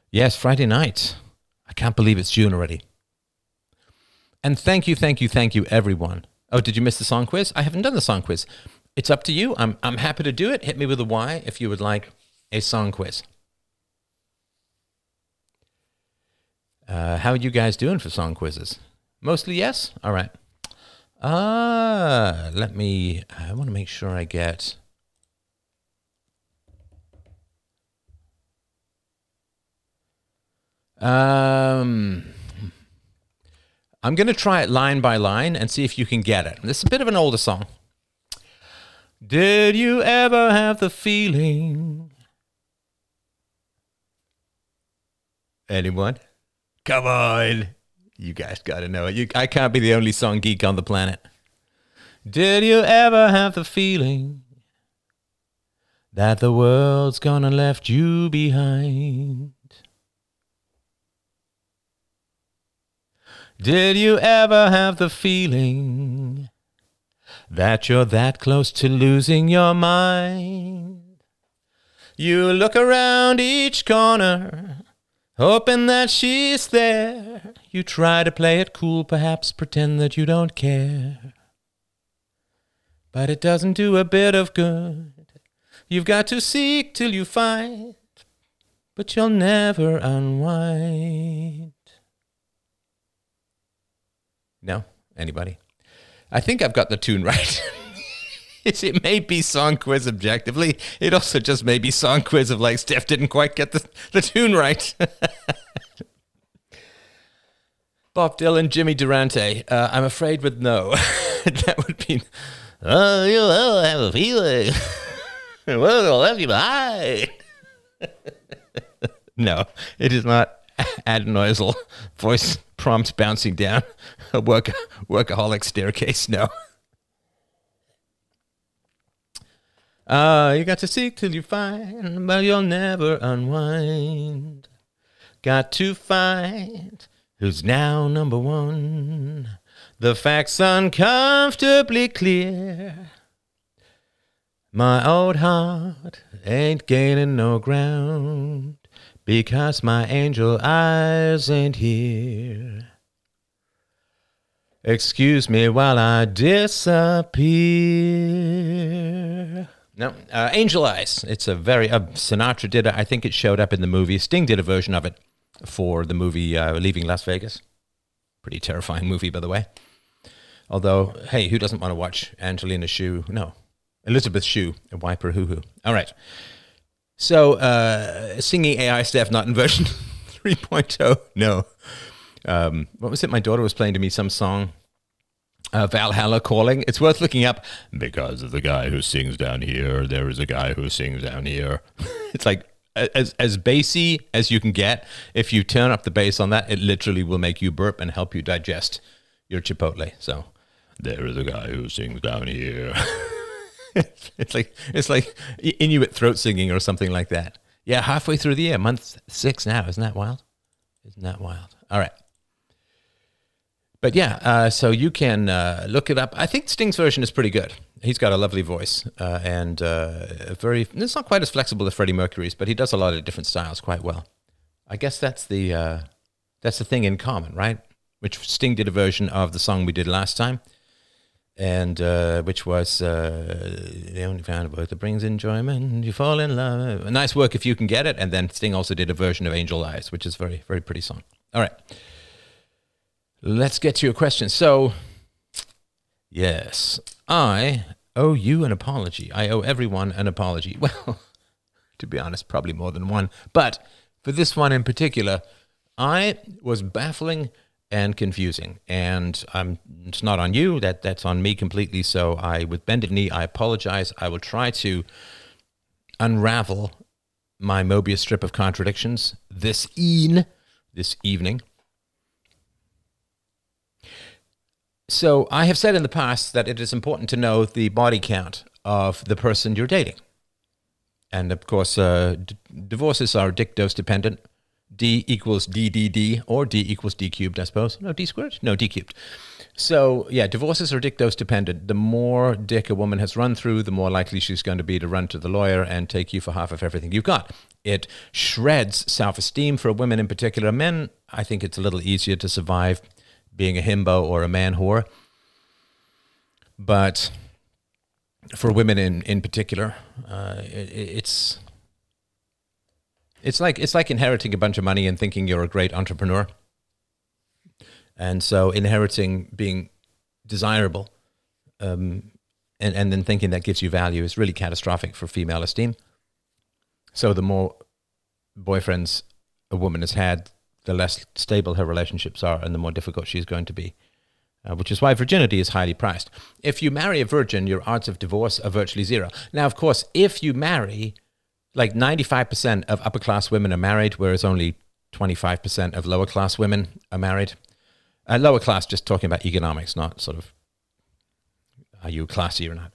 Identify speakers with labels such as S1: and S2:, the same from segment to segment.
S1: Yes, Friday night. I can't believe it's June already. And thank you, everyone. Oh, did you miss the song quiz? I haven't done the song quiz. It's up to you. I'm happy to do it. Hit me with a Y if you would like a song quiz. How are you guys doing for song quizzes? Mostly yes? All right. I want to make sure I get... I'm going to try it line by line and see if you can get it. This is a bit of an older song. Did you ever have the feeling? Anyone? Come on. You guys got to know it. I can't be the only song geek on the planet. Did you ever have the feeling that the world's gonna left you behind? Did you ever have the feeling that you're that close to losing your mind? You look around each corner, hoping that she's there. You try to play it cool, perhaps pretend that you don't care. But it doesn't do a bit of good. You've got to seek till you find, but you'll never unwind. No? Anybody? I think I've got the tune right. It may be song quiz objectively. It also just may be song quiz of like Steph didn't quite get the tune right. Bob Dylan, Jimmy Durante. I'm afraid with no. That would be... Oh, you'll have a feeling. The world will left you behind. No, it is not adenoidal voice prompts bouncing down a workaholic staircase. No. You got to seek till you find, but you'll never unwind. Got to find who's now number one. The facts uncomfortably clear. My old heart ain't gaining no ground because my angel eyes ain't here. Excuse me while I disappear. No, Angel Eyes. It's a very... Sinatra did it. I think it showed up in the movie. Sting did a version of it for the movie Leaving Las Vegas. Pretty terrifying movie, by the way. Although, hey, who doesn't want to watch Angelina Shue? No. Elizabeth Shue, a wiper hoo-hoo. All right. So, singing AI Steph, not in version 3.0. No. What was it? My daughter was playing to me some song. Valhalla Calling. It's worth looking up. Because of the guy who sings down here, there is a guy who sings down here. It's like as bassy as you can get. If you turn up the bass on that, it literally will make you burp and help you digest your Chipotle. So, there is a guy who sings down here. It's like Inuit throat singing or something like that. Yeah, halfway through the year, month 6 now. Isn't that wild? Isn't that wild? All right. But yeah, so you can look it up. I think Sting's version is pretty good. He's got a lovely voice and it's not quite as flexible as Freddie Mercury's, but he does a lot of different styles quite well. I guess that's the thing in common, right? Which Sting did a version of the song we did last time, and which was the only kind of work that brings enjoyment. You fall in love. Nice work if you can get it. And then Sting also did a version of Angel Eyes, which is very, very pretty song. All right. Let's get to your question. So, yes, I owe you an apology. I owe everyone an apology. Well, to be honest, probably more than one. But for this one in particular, I was baffling and confusing. And it's not on you. That's on me completely. So with bended knee, I apologize. I will try to unravel my Mobius strip of contradictions this evening. So I have said in the past that it is important to know the body count of the person you're dating. And of course, divorces are dick dose dependent. D equals DDD, or D equals D cubed, I suppose. No, D squared? No, D cubed. So, yeah, divorces are dick dose dependent. The more dick a woman has run through, the more likely she's going to be to run to the lawyer and take you for half of everything you've got. It shreds self-esteem for women in particular. Men, I think it's a little easier to survive being a himbo or a man whore. But for women in particular, it's like inheriting a bunch of money and thinking you're a great entrepreneur. And so inheriting being desirable and then thinking that gives you value is really catastrophic for female esteem. So the more boyfriends a woman has had, the less stable her relationships are and the more difficult she's going to be, which is why virginity is highly prized. If you marry a virgin, your odds of divorce are virtually zero. Now, of course, if you marry, like 95% of upper-class women are married, whereas only 25% of lower-class women are married. Lower class, just talking about economics, not sort of are you classy or not.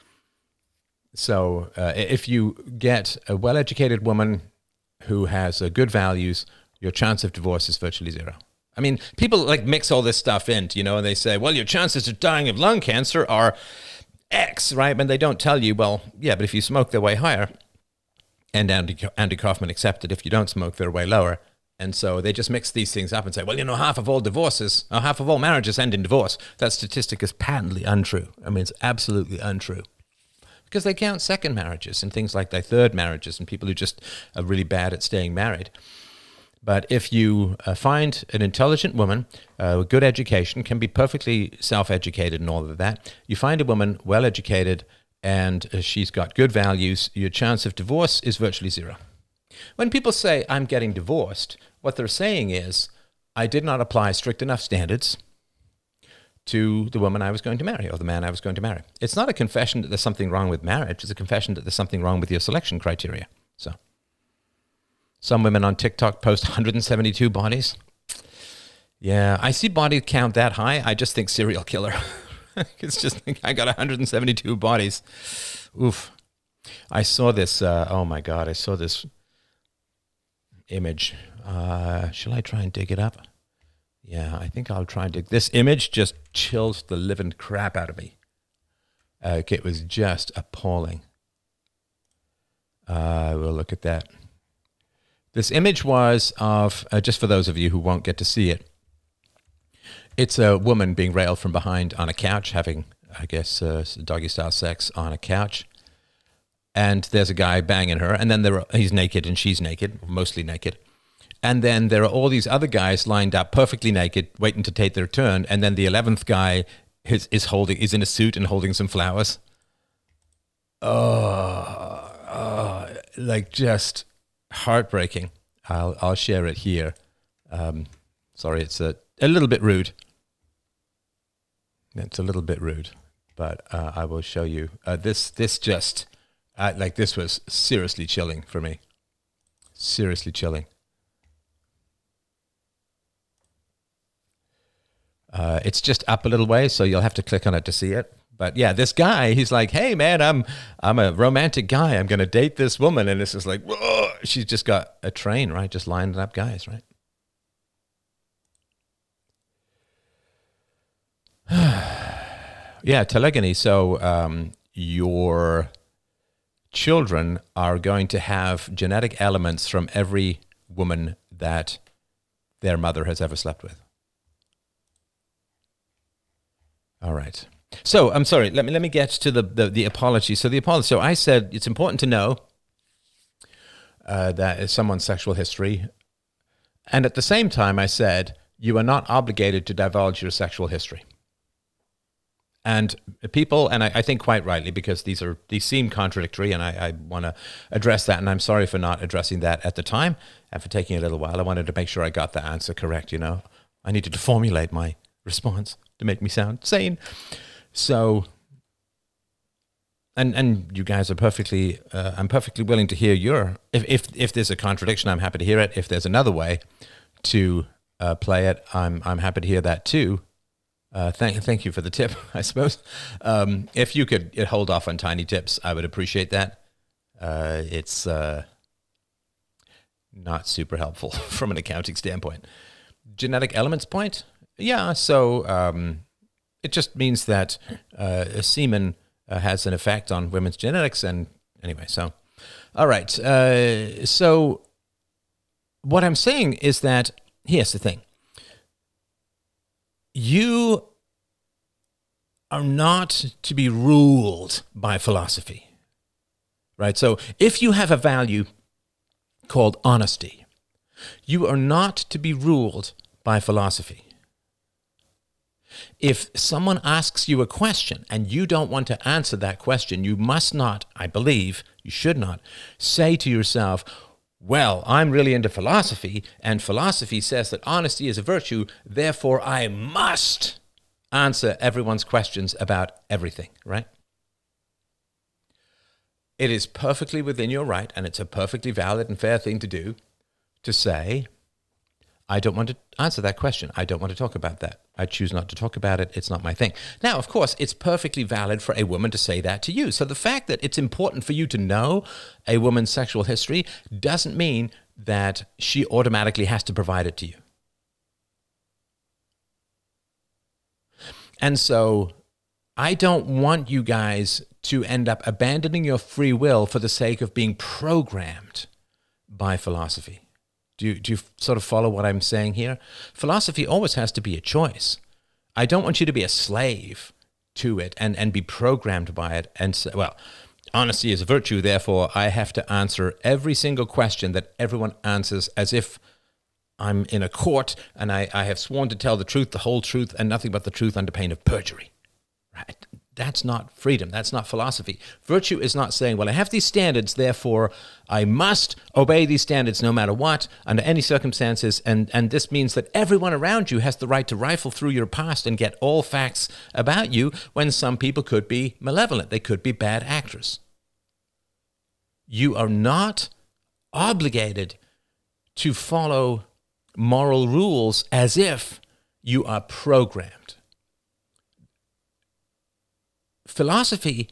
S1: So if you get a well-educated woman who has good values, your chance of divorce is virtually zero. I mean, people like mix all this stuff in, and they say, well, your chances of dying of lung cancer are X, right? And they don't tell you, well, yeah, but if you smoke, they're way higher. And Andy Kaufman accepted if you don't smoke, they're way lower. And so they just mix these things up and say, well, half of all divorces, or half of all marriages end in divorce. That statistic is patently untrue. I mean, it's absolutely untrue. Because they count second marriages and things like that, third marriages, and people who just are really bad at staying married. But if you find an intelligent woman, with good education, can be perfectly self-educated and all of that, you find a woman well-educated and she's got good values, your chance of divorce is virtually zero. When people say, I'm getting divorced, what they're saying is, I did not apply strict enough standards to the woman I was going to marry or the man I was going to marry. It's not a confession that there's something wrong with marriage. It's a confession that there's something wrong with your selection criteria. So some women on TikTok post 172 bodies. Yeah, I see body count that high. I just think serial killer. It's just like I got 172 bodies. Oof. I saw this. Oh my God. I saw this image. Shall I try and dig it up? Yeah, I think I'll try and dig. This image just chills the living crap out of me. It was just appalling. We'll look at that. This image was of, just for those of you who won't get to see it, it's a woman being railed from behind on a couch, having, I guess, doggy-style sex on a couch. And there's a guy banging her, and then he's naked and she's naked, mostly naked. And then there are all these other guys lined up perfectly naked, waiting to take their turn. And then the 11th guy is in a suit and holding some flowers. Like just heartbreaking. I'll share it here. Sorry, it's a little bit rude. It's a little bit rude, but I will show you. This just, this was seriously chilling for me. Seriously chilling. It's just up a little way, so you'll have to click on it to see it. But yeah, this guy, he's like, hey man, I'm a romantic guy. I'm going to date this woman. And this is like, whoa, she's just got a train, right? Just lining up guys, right? Yeah, telegony. So your children are going to have genetic elements from every woman that their mother has ever slept with. All right. So I'm sorry. Let me get to the apology. So the apology. So I said it's important to know that is someone's sexual history, and at the same time I said you are not obligated to divulge your sexual history. And people, and I think quite rightly, because these seem contradictory, and I want to address that. And I'm sorry for not addressing that at the time and for taking a little while. I wanted to make sure I got the answer correct. I needed to formulate my response to make me sound sane. So, and you guys are perfectly, I'm perfectly willing to hear if there's a contradiction, I'm happy to hear it. If there's another way to play it, I'm happy to hear that too. Thank you for the tip, I suppose. If you could hold off on tiny tips, I would appreciate that. It's not super helpful from an accounting standpoint. Genetic elements point? Yeah, so it just means that semen has an effect on women's genetics. And anyway, so, all right. So what I'm saying is that, here's the thing. You are not to be ruled by philosophy, right? So if you have a value called honesty, you are not to be ruled by philosophy. If someone asks you a question and you don't want to answer that question, you must not, I believe, you should not, say to yourself, well, I'm really into philosophy, and philosophy says that honesty is a virtue, therefore I must answer everyone's questions about everything, right? It is perfectly within your right, and it's a perfectly valid and fair thing to do, to say, I don't want to answer that question. I don't want to talk about that. I choose not to talk about it. It's not my thing. Now, of course, it's perfectly valid for a woman to say that to you. So the fact that it's important for you to know a woman's sexual history doesn't mean that she automatically has to provide it to you. And so I don't want you guys to end up abandoning your free will for the sake of being programmed by philosophy. Do you sort of follow what I'm saying here? Philosophy always has to be a choice. I don't want you to be a slave to it and be programmed by it and say, well, honesty is a virtue, therefore I have to answer every single question that everyone answers as if I'm in a court and I have sworn to tell the truth, the whole truth, and nothing but the truth under pain of perjury. Right? That's not freedom. That's not philosophy. Virtue is not saying, well, I have these standards, therefore I must obey these standards no matter what, under any circumstances, and this means that everyone around you has the right to rifle through your past and get all facts about you, when some people could be malevolent. They could be bad actors. You are not obligated to follow moral rules as if you are programmed. Philosophy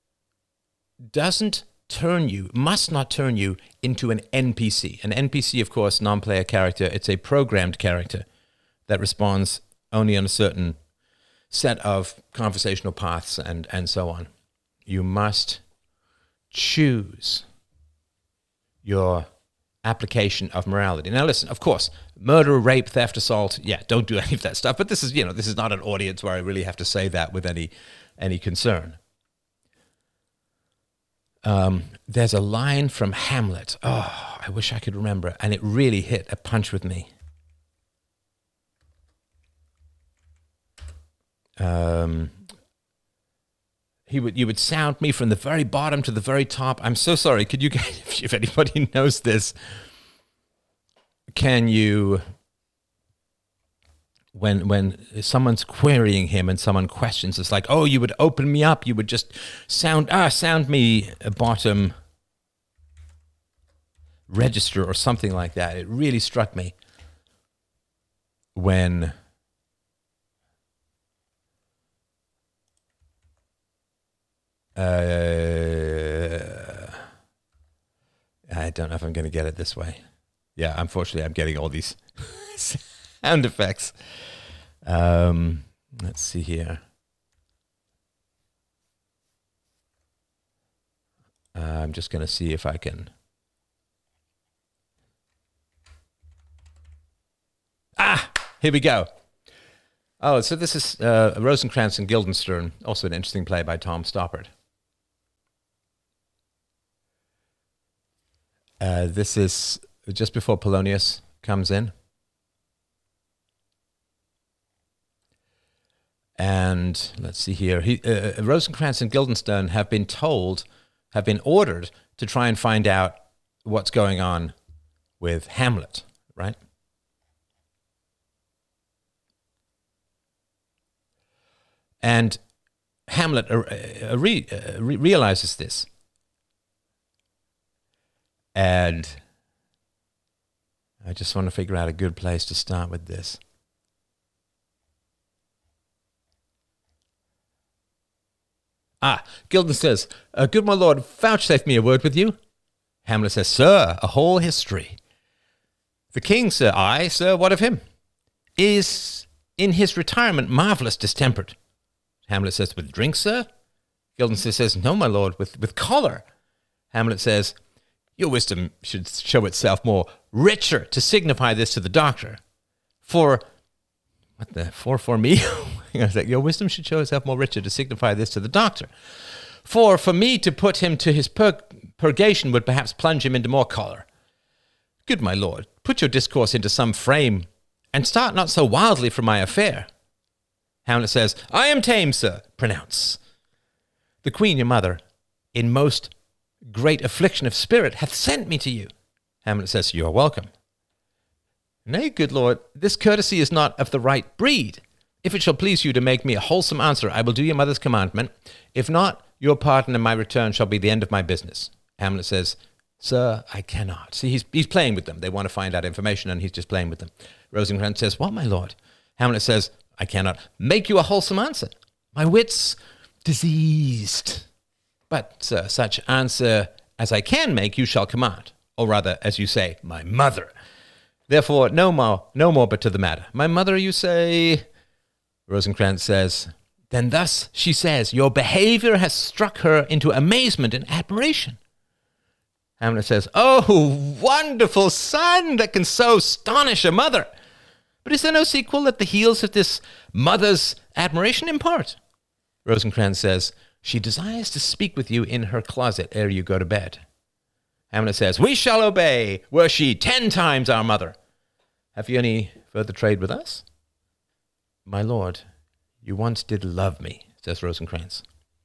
S1: must not turn you into an NPC. An NPC, of course, non-player character. It's a programmed character that responds only on a certain set of conversational paths and so on. You must choose your application of morality. Now, listen, of course, murder, rape, theft, assault, don't do any of that stuff. But this is not an audience where I really have to say that with any concern. There's a line from Hamlet. Oh, I wish I could remember. And it really hit a punch with me. You would sound me from the very bottom to the very top. I'm so sorry. Could you guys, if anybody knows this, can you, when someone's querying him and someone questions, it's like, oh, you would open me up. You would just sound me bottom register or something like that. It really struck me when I don't know if I'm going to get it this way. Yeah, unfortunately, I'm getting all these sound effects. Let's see here. I'm just going to see if I can. Here we go. Oh, so this is Rosencrantz and Guildenstern, also an interesting play by Tom Stoppard. This is just before Polonius comes in. And let's see here. Rosencrantz and Guildenstern have been ordered to try and find out what's going on with Hamlet, right? And Hamlet realizes this. And I just want to figure out a good place to start with this. Guildenstern says, good my lord, vouchsafe me a word with you. Hamlet says, sir, a whole history. The king, sir, I, sir, what of him? Is in his retirement marvellous distempered. Hamlet says, with drink, sir? Guildenstern says, no, my lord, with choler. Hamlet says, your wisdom should show itself more richer to signify this to the doctor. For me? Your wisdom should show itself more richer to signify this to the doctor. For me to put him to his purgation would perhaps plunge him into more choler. Good my lord, put your discourse into some frame, and start not so wildly from my affair. Hamlet says, I am tame, sir, pronounce. The queen, your mother, in most great affliction of spirit, hath sent me to you. Hamlet says, you are welcome. Nay, good lord, this courtesy is not of the right breed. If it shall please you to make me a wholesome answer, I will do your mother's commandment. If not, your pardon and my return shall be the end of my business. Hamlet says, sir, I cannot. See, he's playing with them. They want to find out information, and he's just playing with them. Rosencrantz says, what, my lord? Hamlet says, I cannot make you a wholesome answer. My wit's diseased. But, sir, such answer as I can make you shall command. Or rather, as you say, my mother. Therefore, no more but to the matter. My mother, you say? Rosencrantz says, then thus she says, your behavior has struck her into amazement and admiration. Hamlet says, oh, wonderful son that can so astonish a mother. But is there no sequel that the heels of this mother's admiration impart? Rosencrantz says, she desires to speak with you in her closet ere you go to bed. Hamlet says, we shall obey, were she 10 times our mother. Have you any further trade with us? My lord, you once did love me, says Rosencrantz.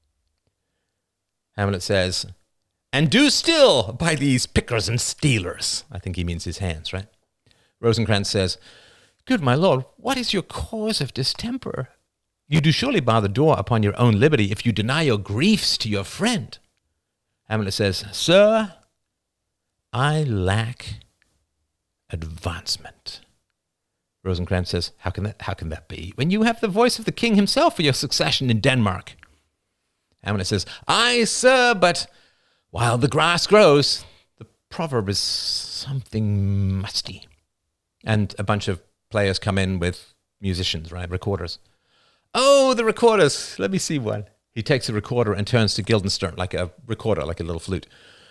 S1: Hamlet says, and do still by these pickers and stealers. I think he means his hands, right? Rosencrantz says, good my lord, what is your cause of distemper? You do surely bar the door upon your own liberty if you deny your griefs to your friend. Hamlet says, sir, I lack advancement. Rosencrantz says, how can that be, when you have the voice of the king himself for your succession in Denmark? Hamlet says, aye, sir, but while the grass grows, the proverb is something musty. And a bunch of players come in with musicians, right, recorders. Oh, the recorders, let me see one. He takes a recorder and turns to Guildenstern like a recorder, like a little flute.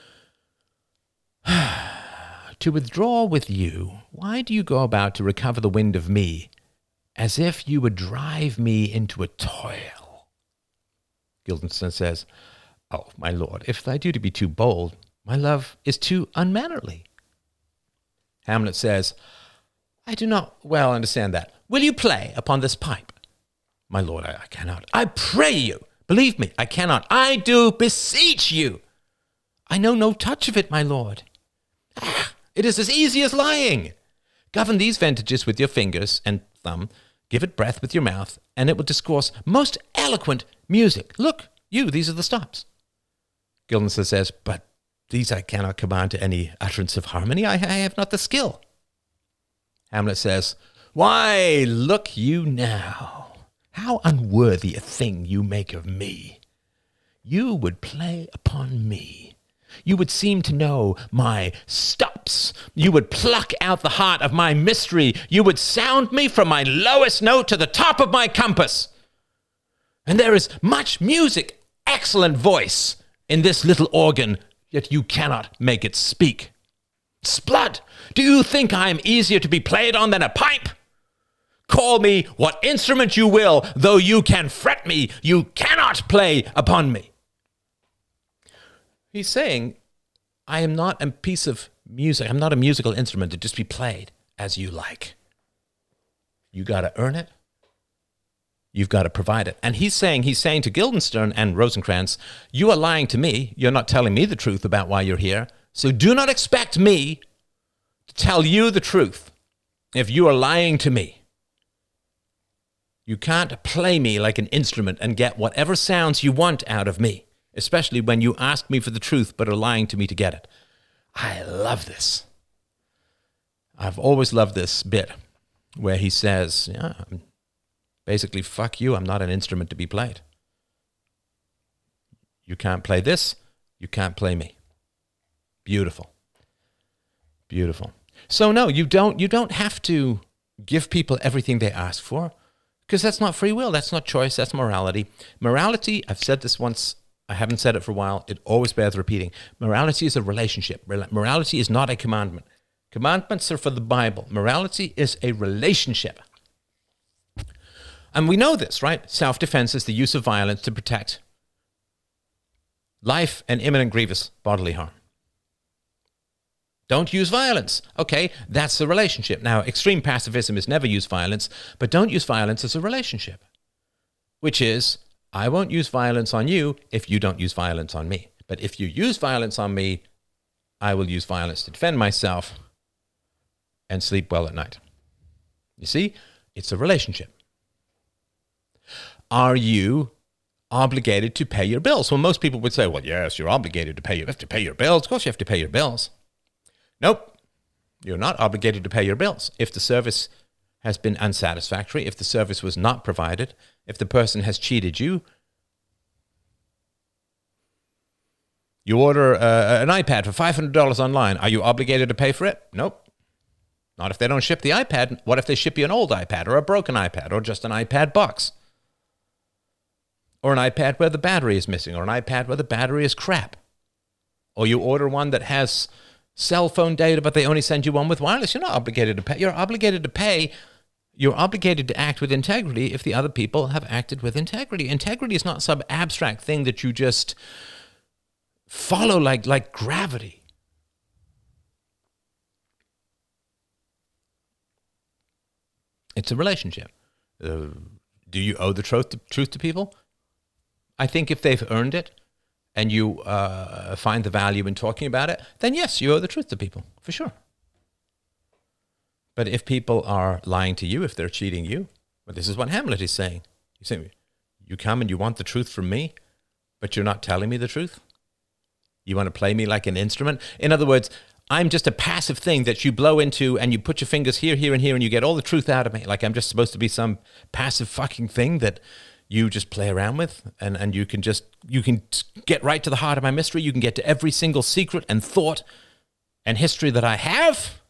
S1: To withdraw with you, why do you go about to recover the wind of me, as if you would drive me into a toil? Guildenstern says, oh, my lord, if thy duty be too bold, my love is too unmannerly. Hamlet says, I do not well understand that. Will you play upon this pipe? My lord, I cannot. I pray you, believe me, I cannot. I do beseech you. I know no touch of it, my lord. It is as easy as lying. Govern these ventages with your fingers and thumb, give it breath with your mouth, and it will discourse most eloquent music. Look, these are the stops. Guildenstern says, but these I cannot command to any utterance of harmony. I have not the skill. Hamlet says, why, look you now. How unworthy a thing you make of me. You would play upon me. You would seem to know my stops. You would pluck out the heart of my mystery. You would sound me from my lowest note to the top of my compass. And there is much music, excellent voice in this little organ, yet you cannot make it speak. Splud! Do you think I am easier to be played on than a pipe? Call me what instrument you will, though you can fret me, you cannot play upon me. He's saying, I am not a piece of music. I'm not a musical instrument to just be played as you like. You got to earn it. You've got to provide it. And he's saying to Guildenstern and Rosencrantz, you are lying to me. You're not telling me the truth about why you're here. So do not expect me to tell you the truth if you are lying to me. You can't play me like an instrument and get whatever sounds you want out of me, especially when you ask me for the truth but are lying to me to get it. I love this. I've always loved this bit where he says, basically, fuck you, I'm not an instrument to be played. You can't play this, you can't play me. Beautiful. Beautiful. So no, you don't have to give people everything they ask for, because that's not free will. That's not choice. That's morality. Morality, I've said this once. I haven't said it for a while. It always bears repeating. Morality is a relationship. Morality is not a commandment. Commandments are for the Bible. Morality is a relationship. And we know this, right? Self-defense is the use of violence to protect life and imminent grievous bodily harm. Don't use violence. Okay, that's the relationship. Now, extreme pacifism is never use violence, but don't use violence as a relationship, which is, I won't use violence on you if you don't use violence on me. But if you use violence on me, I will use violence to defend myself and sleep well at night. You see, it's a relationship. Are you obligated to pay your bills? Well, most people would say, well, yes, you're obligated to pay. You have to pay your bills. Of course you have to pay your bills. Nope. You're not obligated to pay your bills. If the service has been unsatisfactory, if the service was not provided, if the person has cheated you, you order an iPad for $500 online. Are you obligated to pay for it? Nope. Not if they don't ship the iPad. What if they ship you an old iPad or a broken iPad or just an iPad box? Or an iPad where the battery is missing, or an iPad where the battery is crap. Or you order one that has cell phone data, but they only send you one with wireless. You're not obligated to pay. You're obligated to pay. You're obligated to act with integrity if the other people have acted with integrity. Integrity is not some abstract thing that you just follow like gravity. It's a relationship. Do you owe the truth to people? I think if they've earned it and you find the value in talking about it, then yes, you owe the truth to people, for sure. But if people are lying to you, if they're cheating you, well, this is what Hamlet is saying. He's saying, you come and you want the truth from me, but you're not telling me the truth? You want to play me like an instrument? In other words, I'm just a passive thing that you blow into and you put your fingers here, here, and here, and you get all the truth out of me. Like I'm just supposed to be some passive fucking thing that you just play around with, and you can get right to the heart of my mystery. You can get to every single secret and thought and history that I have.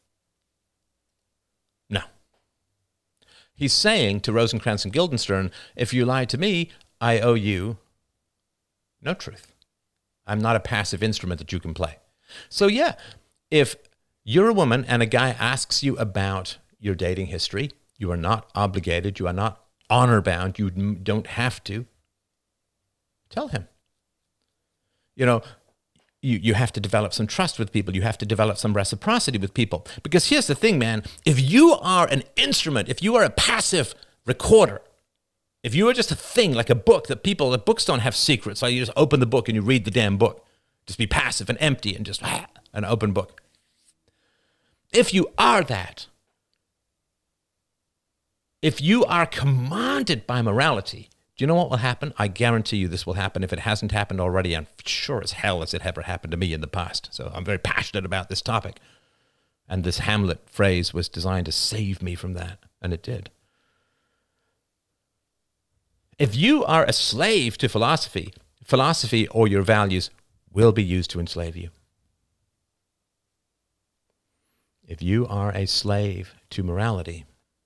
S1: No. He's saying to Rosencrantz and Guildenstern, if you lie to me, I owe you no truth. I'm not a passive instrument that you can play. So yeah, if you're a woman and a guy asks you about your dating history, you are not obligated, you are not honor bound, you don't have to tell him. You know, you have to develop some trust with people. You have to develop some reciprocity with people. Because here's the thing, man. If you are an instrument, if you are a passive recorder, if you are just a thing like a book that books don't have secrets. So you just open the book and you read the damn book. Just be passive and empty and just an open book. If you are that, if you are commanded by morality, do you know what will happen? I guarantee you this will happen. If it hasn't happened already, I'm sure as hell as it ever happened to me in the past. So I'm very passionate about this topic. And this Hamlet phrase was designed to save me from that. And it did. If you are a slave to philosophy, philosophy or your values will be used to enslave you. If you are a slave to morality,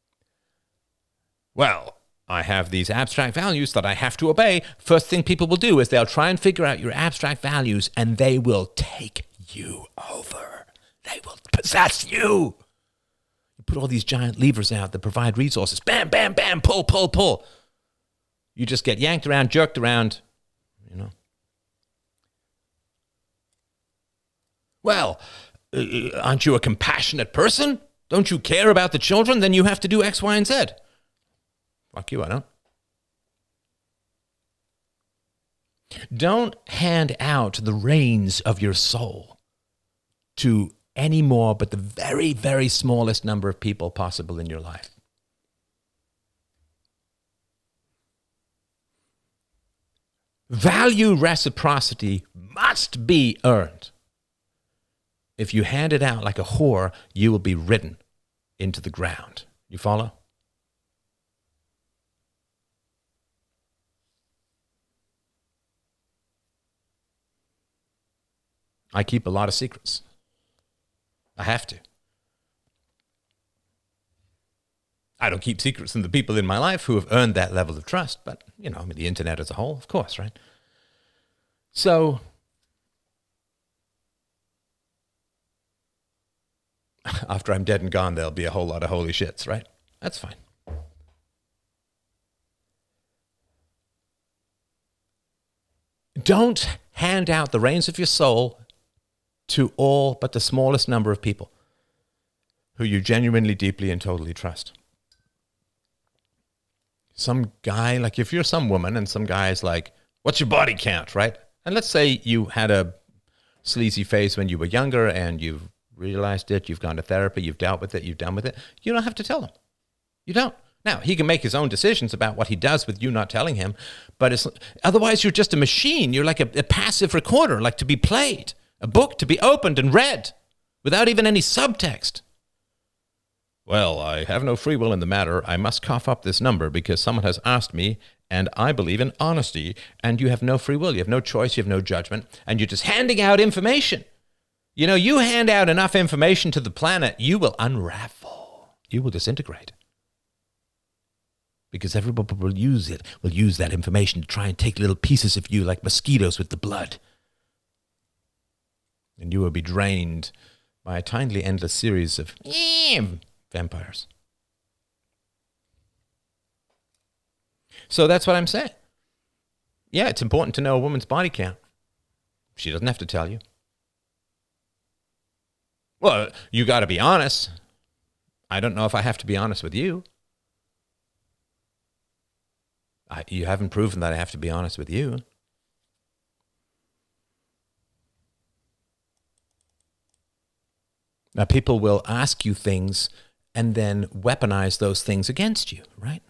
S1: well, I have these abstract values that I have to obey. First thing people will do is they'll try and figure out your abstract values and they will take you over. They will possess you. You put all these giant levers out that provide resources. Bam, bam, bam, pull, pull, pull. You just get yanked around, jerked around, you know. Well, aren't you a compassionate person? Don't you care about the children? Then you have to do X, Y, and Z. Fuck you, I don't. Don't hand out the reins of your soul to any more but the very, very smallest number of people possible in your life. Value reciprocity must be earned. If you hand it out like a whore, you will be ridden into the ground. You follow? I keep a lot of secrets. I have to. I don't keep secrets from the people in my life who have earned that level of trust, but, I mean, the internet as a whole, of course, right? So, after I'm dead and gone, there'll be a whole lot of holy shits, right? That's fine. Don't hand out the reins of your soul to all but the smallest number of people who you genuinely, deeply, and totally trust. Some guy, like if you're some woman and some guy is like, what's your body count, right? And let's say you had a sleazy phase when you were younger and you've realized it, you've gone to therapy, you've dealt with it, you've done with it. You don't have to tell him. You don't. Now, he can make his own decisions about what he does with you not telling him, but otherwise you're just a machine. You're like a passive recorder, like to be played, a book to be opened and read without even any subtext. Well, I have no free will in the matter. I must cough up this number because someone has asked me, and I believe in honesty, and you have no free will. You have no choice. You have no judgment, and you're just handing out information. You hand out enough information to the planet, you will unravel. You will disintegrate. Because everybody will use that information to try and take little pieces of you like mosquitoes with the blood. And you will be drained by a tiny, endless series of vampires. So that's what I'm saying. Yeah, it's important to know a woman's body count. She doesn't have to tell you. Well, you got to be honest. I don't know if I have to be honest with you. You haven't proven that I have to be honest with you. Now, people will ask you things and then weaponize those things against you, right?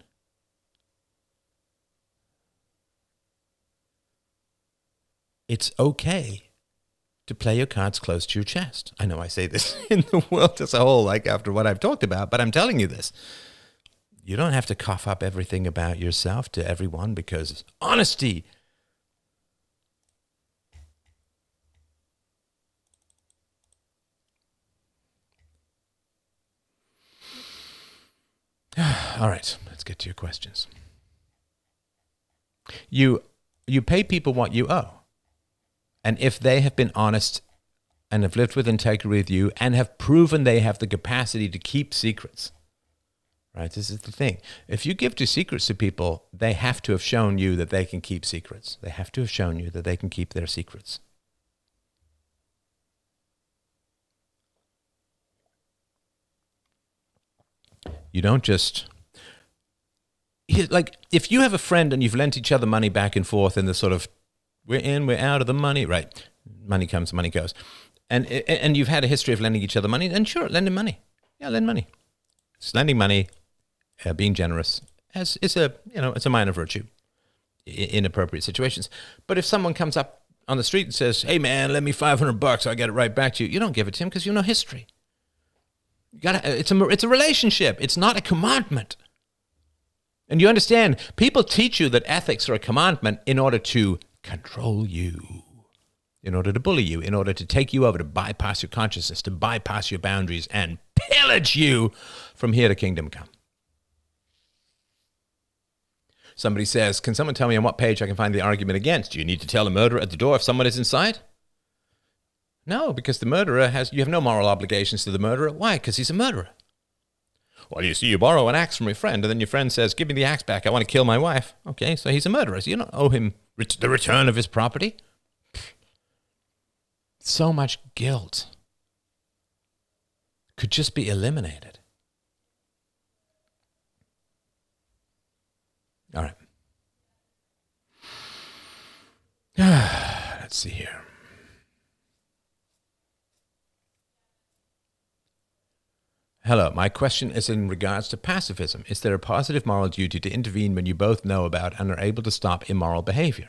S1: It's okay to play your cards close to your chest. I know I say this in the world as a whole, like after what I've talked about, but I'm telling you this. You don't have to cough up everything about yourself to everyone because honesty. All right, let's get to your questions. You pay people what you owe. And if they have been honest and have lived with integrity with you and have proven they have the capacity to keep secrets, right? This is the thing. If you give secrets to people, they have to have shown you that they can keep secrets. They have to have shown you that they can keep their secrets. You don't just... Like, if you have a friend and you've lent each other money back and forth in the sort of, we're in, we're out of the money, right? Money comes, money goes. And you've had a history of lending each other money, then sure, lend him money. Yeah, lend money. It's lending money, being generous, it's a minor virtue in appropriate situations. But if someone comes up on the street and says, hey man, lend me $500, I'll get it right back to you, you don't give it to him because you have no history. It's a relationship. It's not a commandment. And you understand, people teach you that ethics are a commandment in order to control you, in order to bully you, in order to take you over, to bypass your consciousness, to bypass your boundaries and pillage you from here to kingdom come. Somebody says, can someone tell me on what page I can find the argument against? Do you need to tell the murderer at the door if someone is inside? No, because the murderer you have no moral obligations to the murderer. Why? Because he's a murderer. Well, you see, you borrow an axe from your friend, and then your friend says, give me the axe back, I want to kill my wife. Okay, so he's a murderer. So you don't owe him the return of his property. So much guilt could just be eliminated. All right. Let's see here. Hello, my question is in regards to pacifism. Is there a positive moral duty to intervene when you both know about and are able to stop immoral behavior?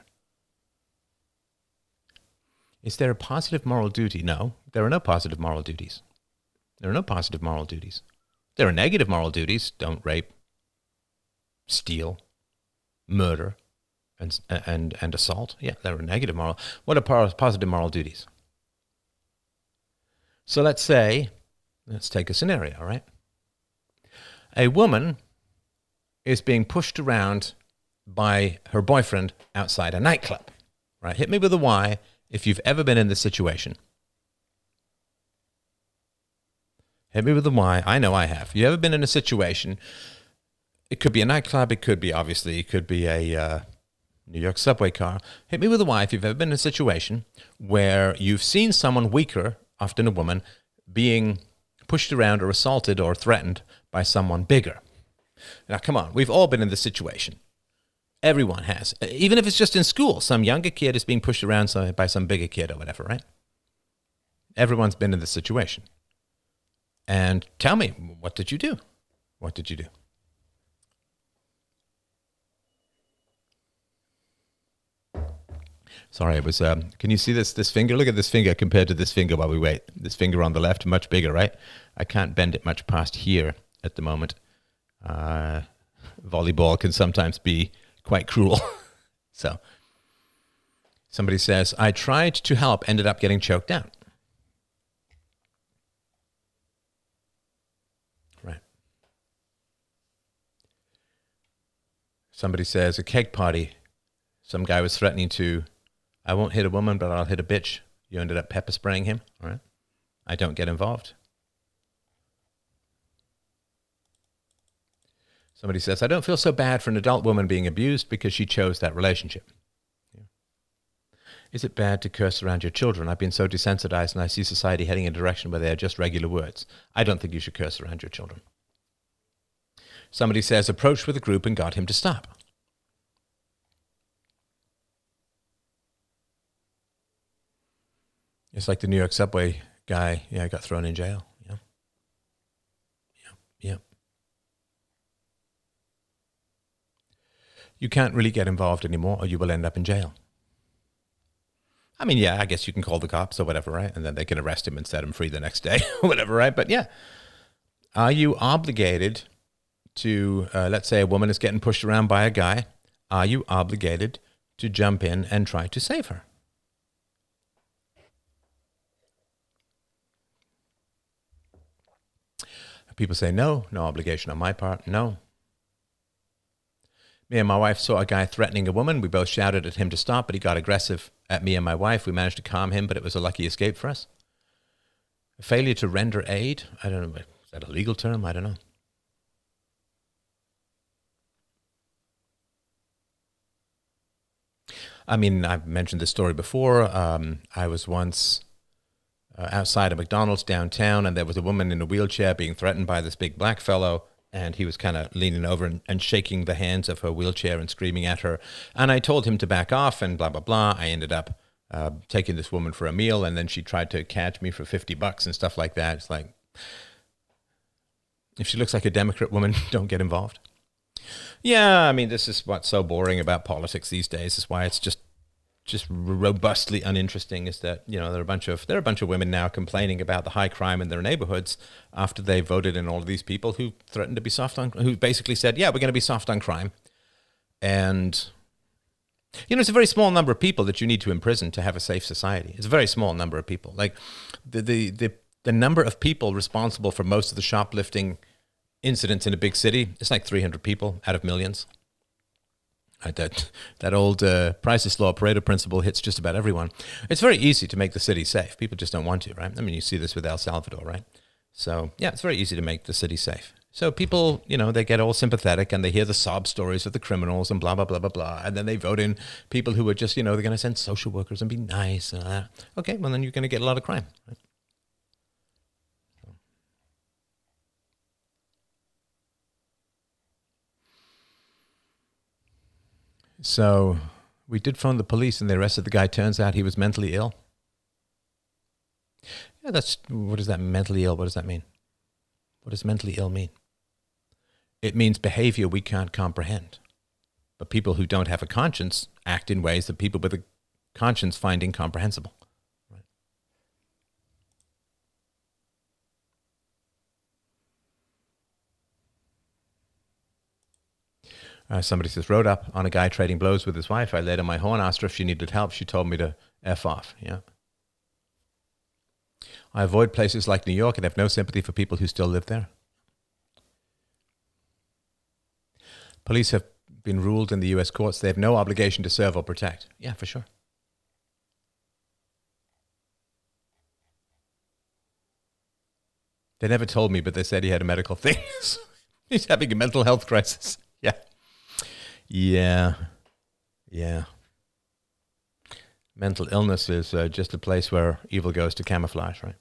S1: Is there a positive moral duty? No, there are no positive moral duties. There are no positive moral duties. There are negative moral duties. Don't rape, steal, murder, and assault. Yeah, there are negative moral. What are positive moral duties? So let's take a scenario, all right? A woman is being pushed around by her boyfriend outside a nightclub. Right? Hit me with a why if you've ever been in this situation. Hit me with a why. I know I have. You ever been in a situation? It could be a nightclub. It could be, obviously, it could be a New York subway car. Hit me with a why if you've ever been in a situation where you've seen someone weaker, often a woman, being pushed around or assaulted or threatened by someone bigger. Now, come on. We've all been in this situation. Everyone has. Even if it's just in school, some younger kid is being pushed around by some bigger kid or whatever, right? Everyone's been in this situation. And tell me, what did you do? What did you do? Sorry, it was, can you see this finger? Look at this finger compared to this finger while we wait. This finger on the left, much bigger, right? I can't bend it much past here at the moment. Volleyball can sometimes be quite cruel. So, somebody says, I tried to help, ended up getting choked out. Right. Somebody says, a keg party. Some guy was threatening to, I won't hit a woman, but I'll hit a bitch. You ended up pepper spraying him. All right. I don't get involved. Somebody says, I don't feel so bad for an adult woman being abused because she chose that relationship. Yeah. Is it bad to curse around your children? I've been so desensitized and I see society heading in a direction where they are just regular words. I don't think you should curse around your children. Somebody says, approached with a group and got him to stop. It's like the New York subway guy, got thrown in jail. Yeah. You can't really get involved anymore or you will end up in jail. I mean, I guess you can call the cops or whatever, right? And then they can arrest him and set him free the next day or whatever, right? But yeah, are you obligated to, let's say a woman is getting pushed around by a guy, are you obligated to jump in and try to save her? People say, no obligation on my part, no. Me and my wife saw a guy threatening a woman. We both shouted at him to stop, but he got aggressive at me and my wife. We managed to calm him, but it was a lucky escape for us. A failure to render aid? I don't know. Is that a legal term? I don't know. I mean, I've mentioned this story before. I was once outside of McDonald's downtown, and there was a woman in a wheelchair being threatened by this big black fellow, and he was kind of leaning over and shaking the hands of her wheelchair and screaming at her. And I told him to back off and blah, blah, blah. I ended up taking this woman for a meal, and then she tried to catch me for $50 and stuff like that. It's like, if she looks like a Democrat woman, don't get involved. Yeah, I mean, this is what's so boring about politics these days. Is why it's just robustly uninteresting. Is that there are a bunch of women now complaining about the high crime in their neighborhoods after they voted in all of these people who threatened to be soft on, who basically said, yeah, we're going to be soft on crime, and it's a very small number of people that you need to imprison to have a safe society. It's a very small number of people. Like the number of people responsible for most of the shoplifting incidents in a big city, it's like 300 people out of millions. That old Price's Law Pareto principle hits just about everyone. It's very easy to make the city safe. People just don't want to, right? I mean, you see this with El Salvador, right? So, yeah, it's very easy to make the city safe. So people, they get all sympathetic and they hear the sob stories of the criminals and blah, blah, blah, blah, blah. And then they vote in people who are just, they're going to send social workers and be nice and all that. Okay, well, then you're going to get a lot of crime, right? So we did phone the police and they arrested the guy. Turns out he was mentally ill. Yeah, what does that mentally ill? What does that mean? What does mentally ill mean? It means behavior we can't comprehend. But people who don't have a conscience act in ways that people with a conscience find incomprehensible. Somebody says, rode up on a guy trading blows with his wife. I laid on my horn, asked her if she needed help. She told me to F off. Yeah. I avoid places like New York and have no sympathy for people who still live there. Police have been ruled in the U.S. courts they have no obligation to serve or protect. Yeah, for sure. They never told me, but they said he had a medical thing. He's having a mental health crisis. Yeah. Yeah. Yeah. Mental illness is just a place where evil goes to camouflage, right?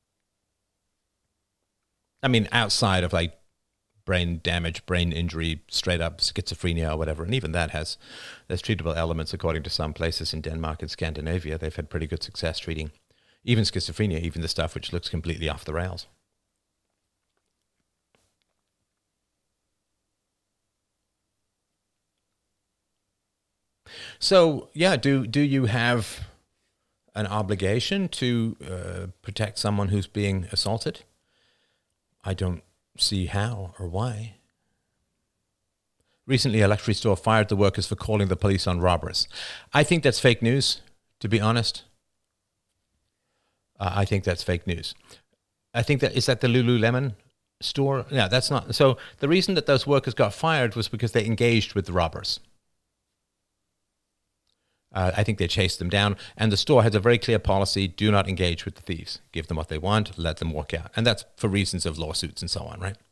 S1: I mean, outside of like brain damage, brain injury, straight up schizophrenia or whatever. And even that there's treatable elements according to some places in Denmark and Scandinavia. They've had pretty good success treating even schizophrenia, even the stuff which looks completely off the rails. So, yeah, do you have an obligation to protect someone who's being assaulted? I don't see how or why. Recently, a luxury store fired the workers for calling the police on robbers. I think that's fake news, to be honest. I think that's fake news. I think is that the Lululemon store? Yeah, that's not. So the reason that those workers got fired was because they engaged with the robbers. I think they chased them down, and the store has a very clear policy: do not engage with the thieves. Give them what they want, let them walk out. And that's for reasons of lawsuits and so on, right?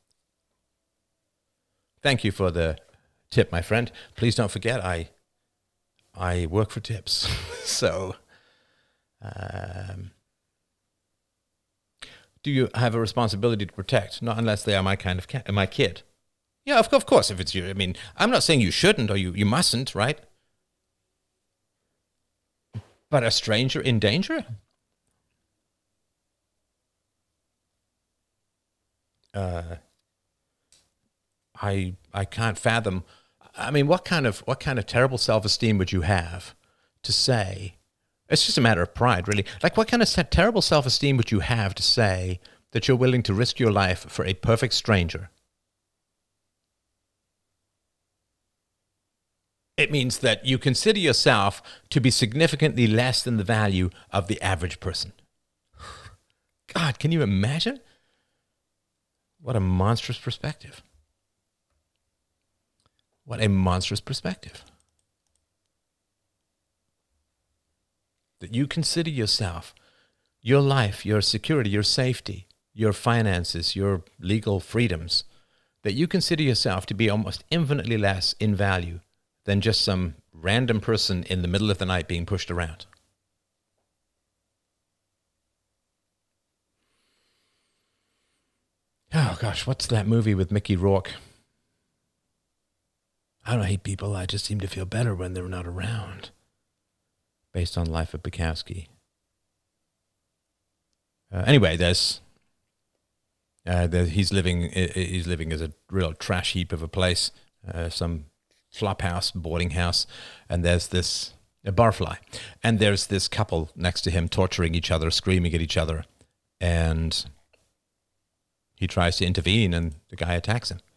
S1: Thank you for the tip, my friend. Please don't forget, I work for tips. So, do you have a responsibility to protect? Not unless they are my kind of my kid. Yeah, of course, if it's you. I mean, I'm not saying you shouldn't or you mustn't, right? But a stranger in danger? I can't fathom. I mean, what kind of terrible self-esteem would you have to say? It's just a matter of pride, really. Like, what kind of terrible self-esteem would you have to say that you're willing to risk your life for a perfect stranger? It means that you consider yourself to be significantly less than the value of the average person. God, can you imagine? What a monstrous perspective. What a monstrous perspective. That you consider yourself, your life, your security, your safety, your finances, your legal freedoms, that you consider yourself to be almost infinitely less in value than just some random person in the middle of the night being pushed around. Oh gosh, what's that movie with Mickey Rourke? I don't hate people, I just seem to feel better when they're not around. Based on Life of Bukowski. Anyway, he's living as a real trash heap of a place, some flop house, boarding house, and there's a barfly, and there's this couple next to him torturing each other, screaming at each other, and he tries to intervene, and the guy attacks him.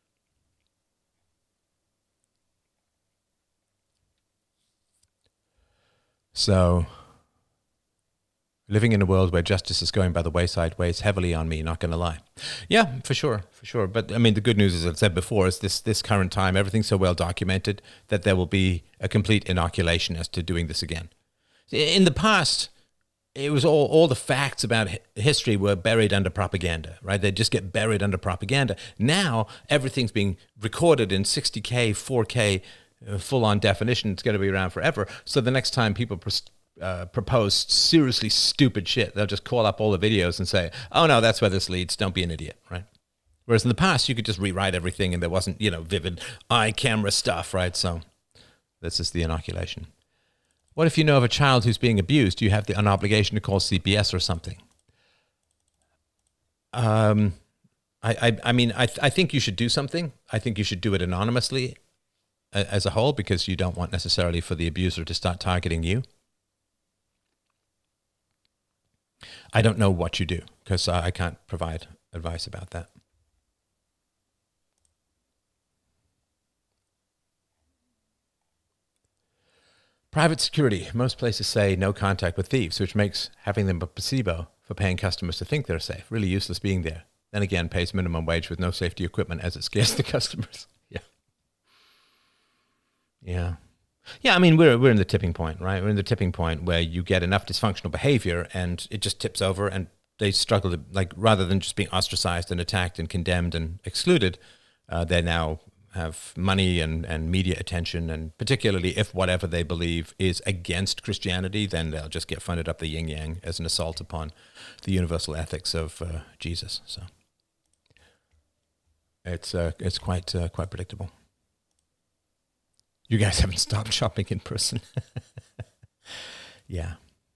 S1: So, living in a world where justice is going by the wayside weighs heavily on me, not going to lie. Yeah, for sure. But, I mean, the good news, as I've said before, is this current time, everything's so well documented that there will be a complete inoculation as to doing this again. In the past, it was all the facts about history were buried under propaganda, right? They just get buried under propaganda. Now, everything's being recorded in 60K, 4K, full-on definition. It's going to be around forever. So the next time people propose seriously stupid shit, they'll just call up all the videos and say, oh no, that's where this leads, don't be an idiot, right? Whereas in the past, you could just rewrite everything and there wasn't, vivid eye-camera stuff, right? So this is the inoculation. What if you know of a child who's being abused? Do you have an obligation to call CPS or something? I think you should do something. I think you should do it anonymously as a whole, because you don't want necessarily for the abuser to start targeting you. I don't know what you do, because I can't provide advice about that. Private security. Most places say no contact with thieves, which makes having them a placebo for paying customers to think they're safe. Really useless being there. Then again, pays minimum wage with no safety equipment as it scares the customers. Yeah. Yeah. Yeah, I mean, we're in the tipping point, right? We're in the tipping point where you get enough dysfunctional behavior and it just tips over and they struggle to, like, rather than just being ostracized and attacked and condemned and excluded, they now have money and media attention, and particularly if whatever they believe is against Christianity, then they'll just get funded up the yin yang as an assault upon the universal ethics of Jesus. So it's quite predictable. You guys haven't stopped shopping in person. Yeah.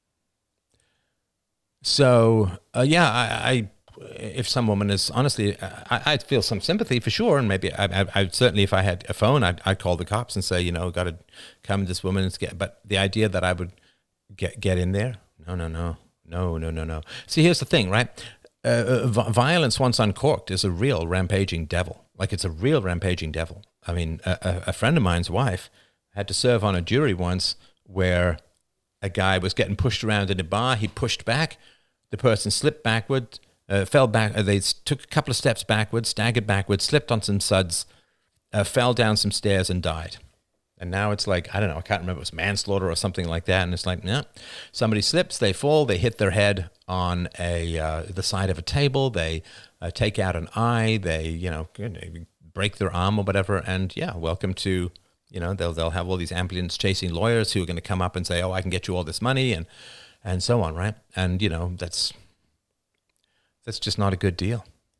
S1: So I if some woman is honestly, I'd feel some sympathy for sure, and maybe I certainly, if I had a phone, I'd call the cops and say, got to come. This woman is but the idea that I would get in there, no. See, here's the thing, right? Violence once uncorked is a real rampaging devil. Like, it's a real rampaging devil. I mean, a friend of mine's wife had to serve on a jury once where a guy was getting pushed around in a bar. He pushed back. The person slipped backward, fell back. They took a couple of steps backwards, staggered backwards, slipped on some suds, fell down some stairs and died. And now it's like, I don't know, I can't remember, it was manslaughter or something like that. And it's like, no, somebody slips, they fall, they hit their head on the side of a table, they take out an eye, they, break their arm or whatever. And yeah, welcome to, they'll have all these ambulance chasing lawyers who are going to come up and say, oh, I can get you all this money and so on, right? And, that's just not a good deal.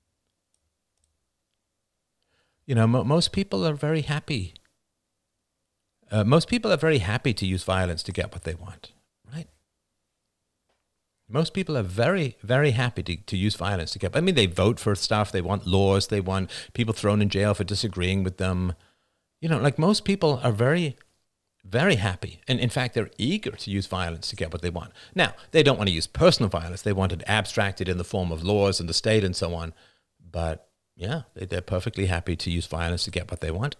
S1: Most people are very happy. Most people are very happy to use violence to get what they want, right? Most people are very, very happy to use violence to get. I mean, they vote for stuff. They want laws. They want people thrown in jail for disagreeing with them. Like, most people are very, very happy. And in fact, they're eager to use violence to get what they want. Now, they don't want to use personal violence. They want it abstracted in the form of laws and the state and so on. But yeah, they're perfectly happy to use violence to get what they want.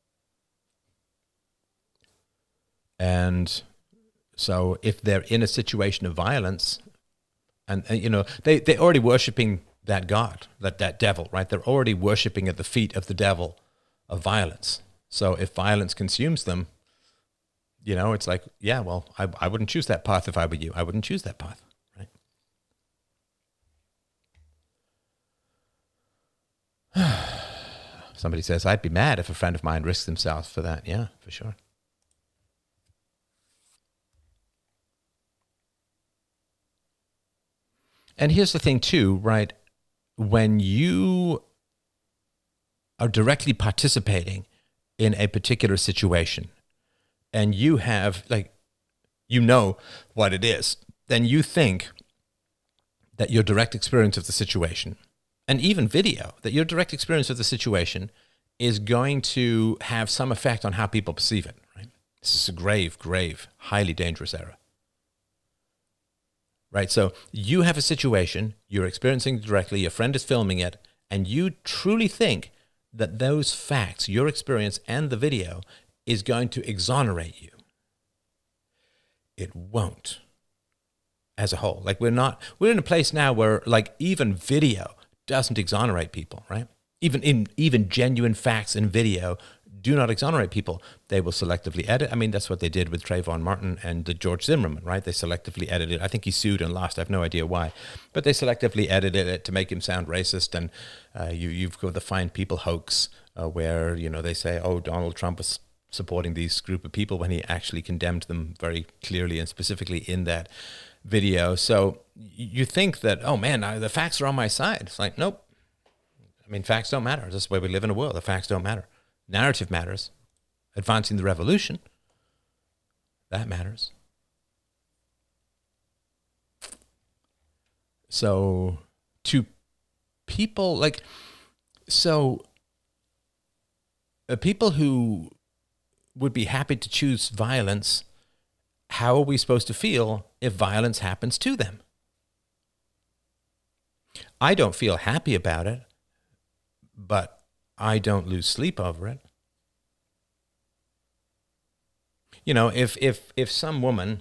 S1: And so if they're in a situation of violence, and they're already worshiping that God, that devil, right? They're already worshiping at the feet of the devil of violence. So if violence consumes them, it's like, yeah, well, I wouldn't choose that path if I were you. I wouldn't choose that path, right? Somebody says, I'd be mad if a friend of mine risked themselves for that. Yeah, for sure. And here's the thing too, right? When you are directly participating in a particular situation and you have, what it is, then you think that your direct experience of the situation, and even video, that your direct experience of the situation is going to have some effect on how people perceive it, right? This is a grave, highly dangerous error. Right, so you have a situation, you're experiencing it directly, your friend is filming it, and you truly think that those facts, your experience and the video, is going to exonerate you. It won't, as a whole. Like, we're in a place now where, like, even video doesn't exonerate people, right? Even genuine facts in video do not exonerate people. They will selectively edit. I mean, that's what they did with Trayvon Martin and George Zimmerman, right? They selectively edited. I think he sued and lost. I have no idea why. But they selectively edited it to make him sound racist. And you've got the Find People hoax where, they say, oh, Donald Trump was supporting these group of people when he actually condemned them very clearly and specifically in that video. So you think that, oh, man, the facts are on my side. It's like, nope. I mean, facts don't matter. This is the way we live in a world. The facts don't matter. Narrative matters. Advancing the revolution, that matters. So to people people who would be happy to choose violence, how are we supposed to feel if violence happens to them? I don't feel happy about it, but I don't lose sleep over it. If some woman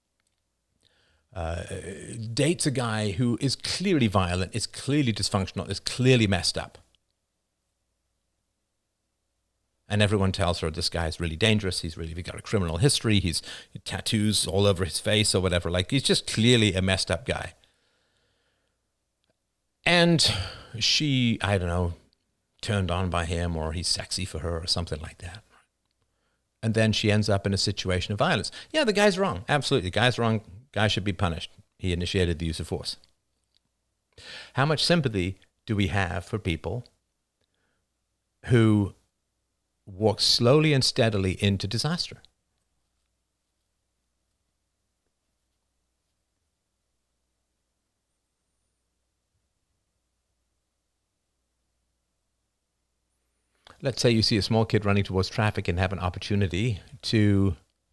S1: dates a guy who is clearly violent, is clearly dysfunctional, is clearly messed up, And everyone tells her this guy's really dangerous. He's got a criminal history. He's tattoos all over his face or whatever. Like, he's just clearly a messed up guy. And she, I don't know, turned on by him, or he's sexy for her or something like that. And then she ends up in a situation of violence. Yeah, the guy's wrong. Absolutely. The guy's wrong. Guy should be punished. He initiated the use of force. How much sympathy do we have for people who walk slowly and steadily into disaster? Let's say you see a small kid running towards traffic and have an opportunity to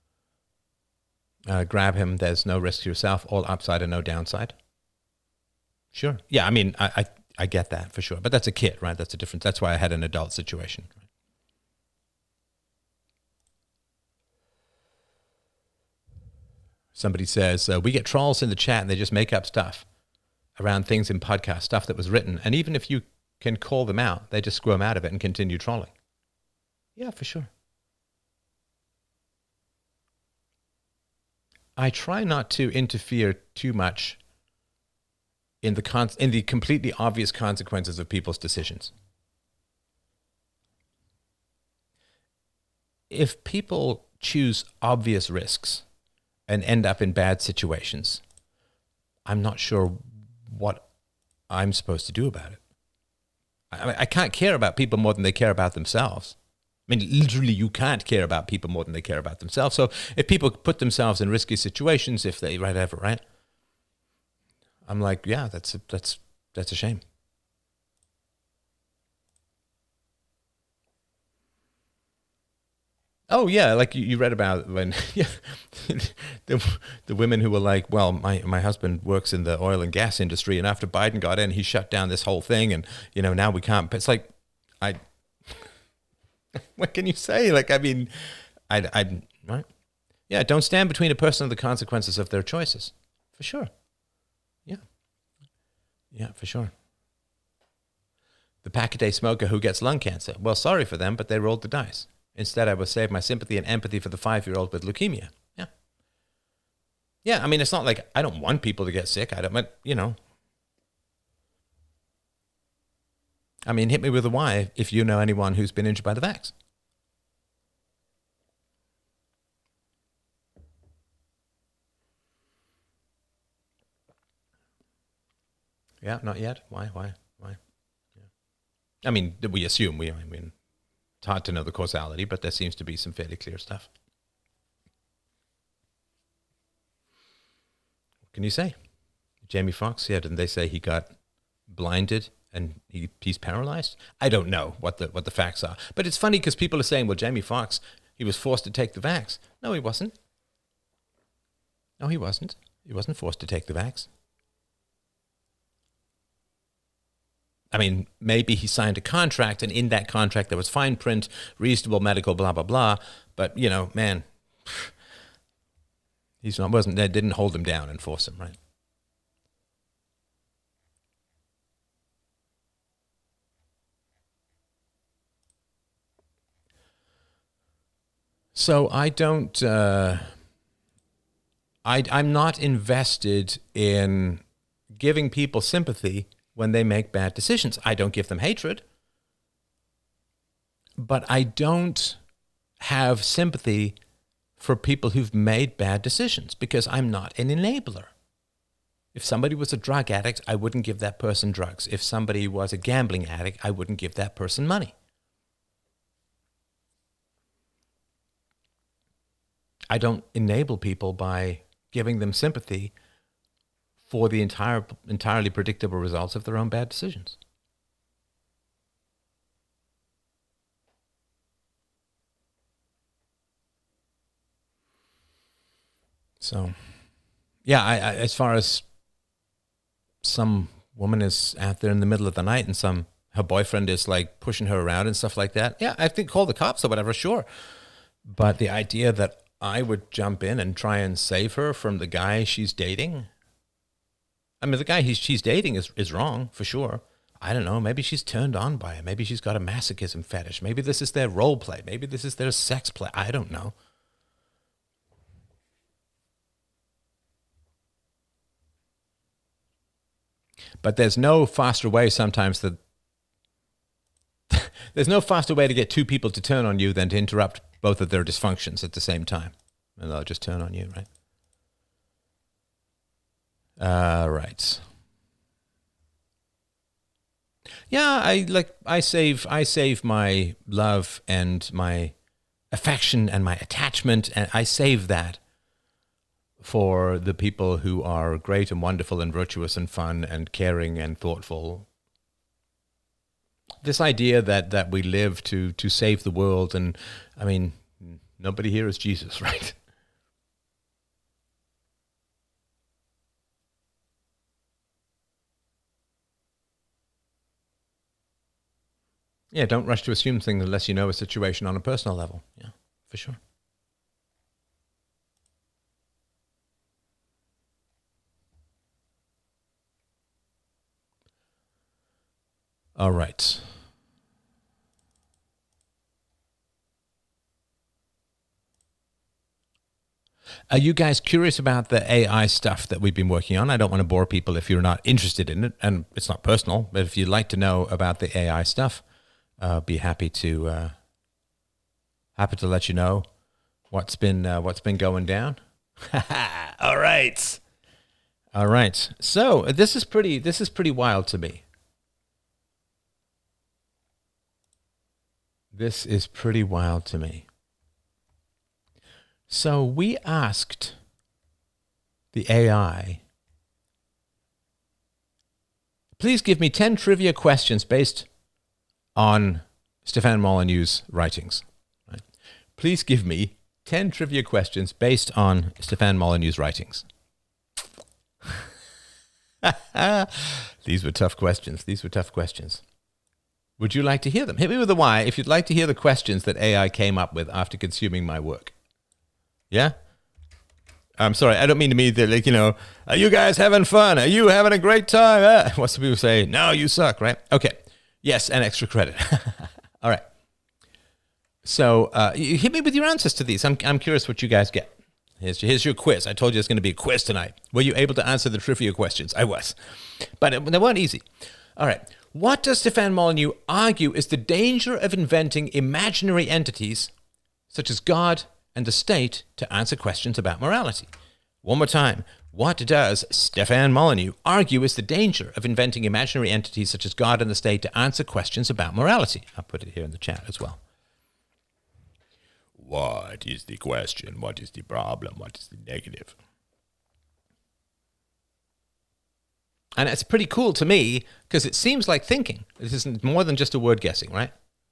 S1: grab him. There's no risk to yourself, all upside and no downside. Sure. Yeah, I mean, I get that for sure. But that's a kid, right? That's a difference. That's why I had an adult situation. Somebody says, we get trolls in the chat and they just make up stuff around things in podcasts, stuff that was written. And even if you can call them out, they just screw them out of it and continue trolling. Yeah, for sure. I try not to interfere too much in the completely obvious consequences of people's decisions. If people choose obvious risks and end up in bad situations, I'm not sure what I'm supposed to do about it. I can't care about people more than they care about themselves. I mean, literally, you can't care about people more than they care about themselves. So if people put themselves in risky situations, if they whatever, right? I'm like, yeah, that's a shame. Oh yeah, like you read about when the women who were like, well, my husband works in the oil and gas industry, and after Biden got in, he shut down this whole thing, and now we can't. It's like, what can you say? Like, I mean, right? Yeah, don't stand between a person and the consequences of their choices, for sure. Yeah, for sure. The pack-a-day smoker who gets lung cancer. Well, sorry for them, but they rolled the dice. Instead, I will save my sympathy and empathy for the 5-year-old with leukemia. Yeah. Yeah, I mean, it's not like I don't want people to get sick. I mean, hit me with a why if you know anyone who's been injured by the vax. Yeah, not yet. Why? Yeah. I mean, we assume I mean, it's hard to know the causality, but there seems to be some fairly clear stuff. What can you say? Jamie Foxx, yeah, didn't they say he got blinded and he's paralyzed? I don't know what the facts are. But it's funny because people are saying, well, Jamie Foxx, he was forced to take the vax. No, he wasn't. No, he wasn't. He wasn't forced to take the vax. I mean, maybe he signed a contract, and in that contract there was fine print, reasonable medical, blah, blah, blah. But, man, that didn't hold him down and force him, right? So I don't, I'm not invested in giving people sympathy when they make bad decisions. I don't give them hatred, but I don't have sympathy for people who've made bad decisions because I'm not an enabler. If somebody was a drug addict, I wouldn't give that person drugs. If somebody was a gambling addict, I wouldn't give that person money. I don't enable people by giving them sympathy for the entirely predictable results of their own bad decisions. So, yeah, I as far as some woman is out there in the middle of the night and her boyfriend is like pushing her around and stuff like that, yeah, I think call the cops or whatever, sure. But the idea that I would jump in and try and save her from the guy she's dating, I mean, the guy she's dating is wrong, for sure. I don't know, maybe she's turned on by it. Maybe she's got a masochism fetish. Maybe this is their role play. Maybe this is their sex play. I don't know. But there's no faster way sometimes that there's no faster way to get two people to turn on you than to interrupt both of their dysfunctions at the same time. And they'll just turn on you, right? Right. Yeah, I save my love and my affection and my attachment, and I save that for the people who are great and wonderful and virtuous and fun and caring and thoughtful. This idea that we live to save the world, and I mean, nobody here is Jesus, right? Yeah, don't rush to assume things unless you know a situation on a personal level. Yeah, for sure. All right. Are you guys curious about the AI stuff that we've been working on? I don't want to bore people if you're not interested in it, and it's not personal, but if you'd like to know about the AI stuff, be happy to let you know what's been going down. All right. All right. So this is pretty wild to me. This is pretty wild to me. So we asked the AI, please give me 10 trivia questions based on Stefan Molyneux's writings. Right? Please give me 10 trivia questions based on Stefan Molyneux's writings. These were tough questions. Would you like to hear them? Hit me with a Y if you'd like to hear the questions that AI came up with after consuming my work. Yeah? I'm sorry, I don't mean to mean that, like, are you guys having fun? Are you having a great time? What's the people say? No, you suck, right? Okay. Yes, and extra credit. All right. So you hit me with your answers to these. I'm curious what you guys get. Here's your quiz. I told you it's going to be a quiz tonight. Were you able to answer the trivia questions? I was. But they weren't easy. All right. What does Stefan Molyneux argue is the danger of inventing imaginary entities such as God and the state to answer questions about morality? One more time. What does Stefan Molyneux argue is the danger of inventing imaginary entities such as God and the state to answer questions about morality? I'll put it here in the chat as well. What is the question? What is the problem? What is the negative? And it's pretty cool to me because it seems like thinking. This isn't more than just a word guessing, right?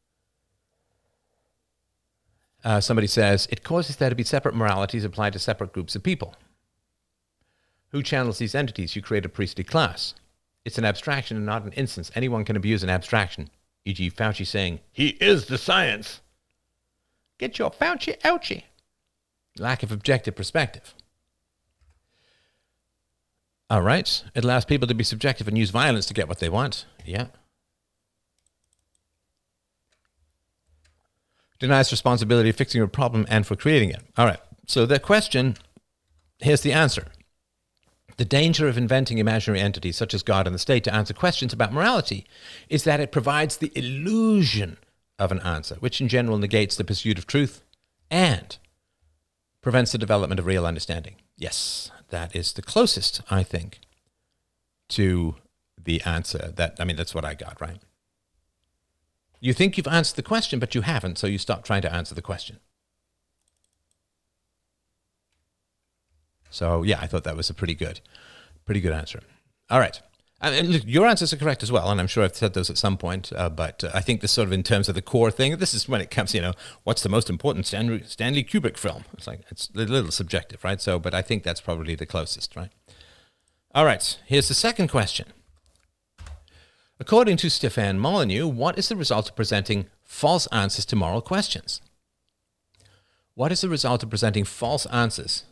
S1: Somebody says, it causes there to be separate moralities applied to separate groups of people. Who channels these entities? You create a priestly class. It's an abstraction and not an instance. Anyone can abuse an abstraction. E.g. Fauci saying, he is the science. Get your Fauci ouchie. Lack of objective perspective. All right. It allows people to be subjective and use violence to get what they want. Yeah. Denies responsibility of fixing a problem and for creating it. All right. So the question, here's the answer. The danger of inventing imaginary entities such as God and the state to answer questions about morality is that it provides the illusion of an answer, which in general negates the pursuit of truth and prevents the development of real understanding. Yes, that is the closest, I think, to the answer. That's what I got, right? You think you've answered the question, but you haven't, so you stop trying to answer the question. So, yeah, I thought that was a pretty good answer. All right. And look, your answers are correct as well, and I'm sure I've said those at some point, but I think this sort of in terms of the core thing, this is when it comes, what's the most important Stanley Kubrick film? It's a little subjective, right? So, but I think that's probably the closest, right? All right, here's the second question. According to Stefan Molyneux, what is the result of presenting false answers to moral questions? What is the result of presenting false answers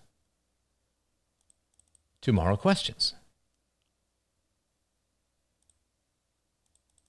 S1: to moral questions?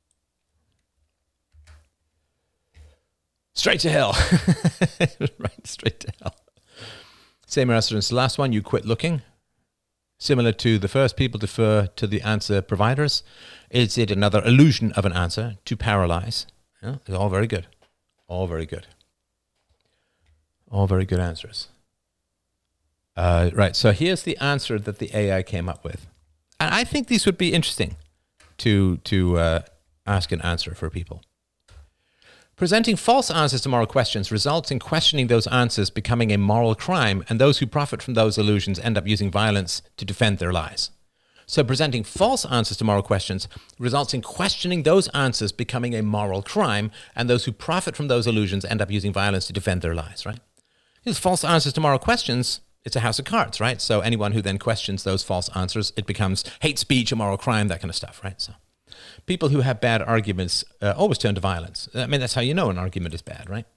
S1: Straight to hell. Right, straight to hell. Same answer as the last one. You quit looking. Similar to the first, people defer to the answer providers. Is it another illusion of an answer to paralyze? Yeah, it's all very good. All very good. All very good answers. Right, so here's the answer that the AI came up with. And I think these would be interesting to ask and answer for people. Presenting false answers to moral questions results in questioning those answers becoming a moral crime, and those who profit from those illusions end up using violence to defend their lies. So presenting false answers to moral questions results in questioning those answers becoming a moral crime, and those who profit from those illusions end up using violence to defend their lies, right? These false answers to moral questions, it's a house of cards, right? So anyone who then questions those false answers, it becomes hate speech, a moral crime, that kind of stuff, right? So people who have bad arguments always turn to violence. I mean, that's how you know an argument is bad, right?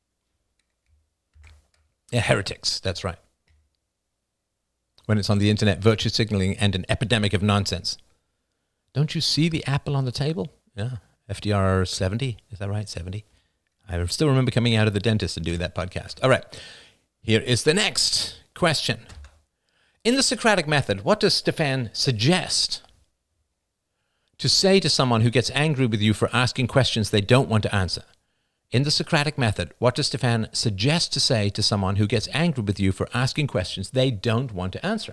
S1: Yeah, heretics, that's right. When it's on the internet, virtue signaling and an epidemic of nonsense. Don't you see the apple on the table? Yeah, FDR 70, is that right? 70? I still remember coming out of the dentist and doing that podcast. All right, here is the next question. In the Socratic method, what does Stefan suggest to say to someone who gets angry with you for asking questions they don't want to answer? In the Socratic method, what does Stefan suggest to say to someone who gets angry with you for asking questions they don't want to answer?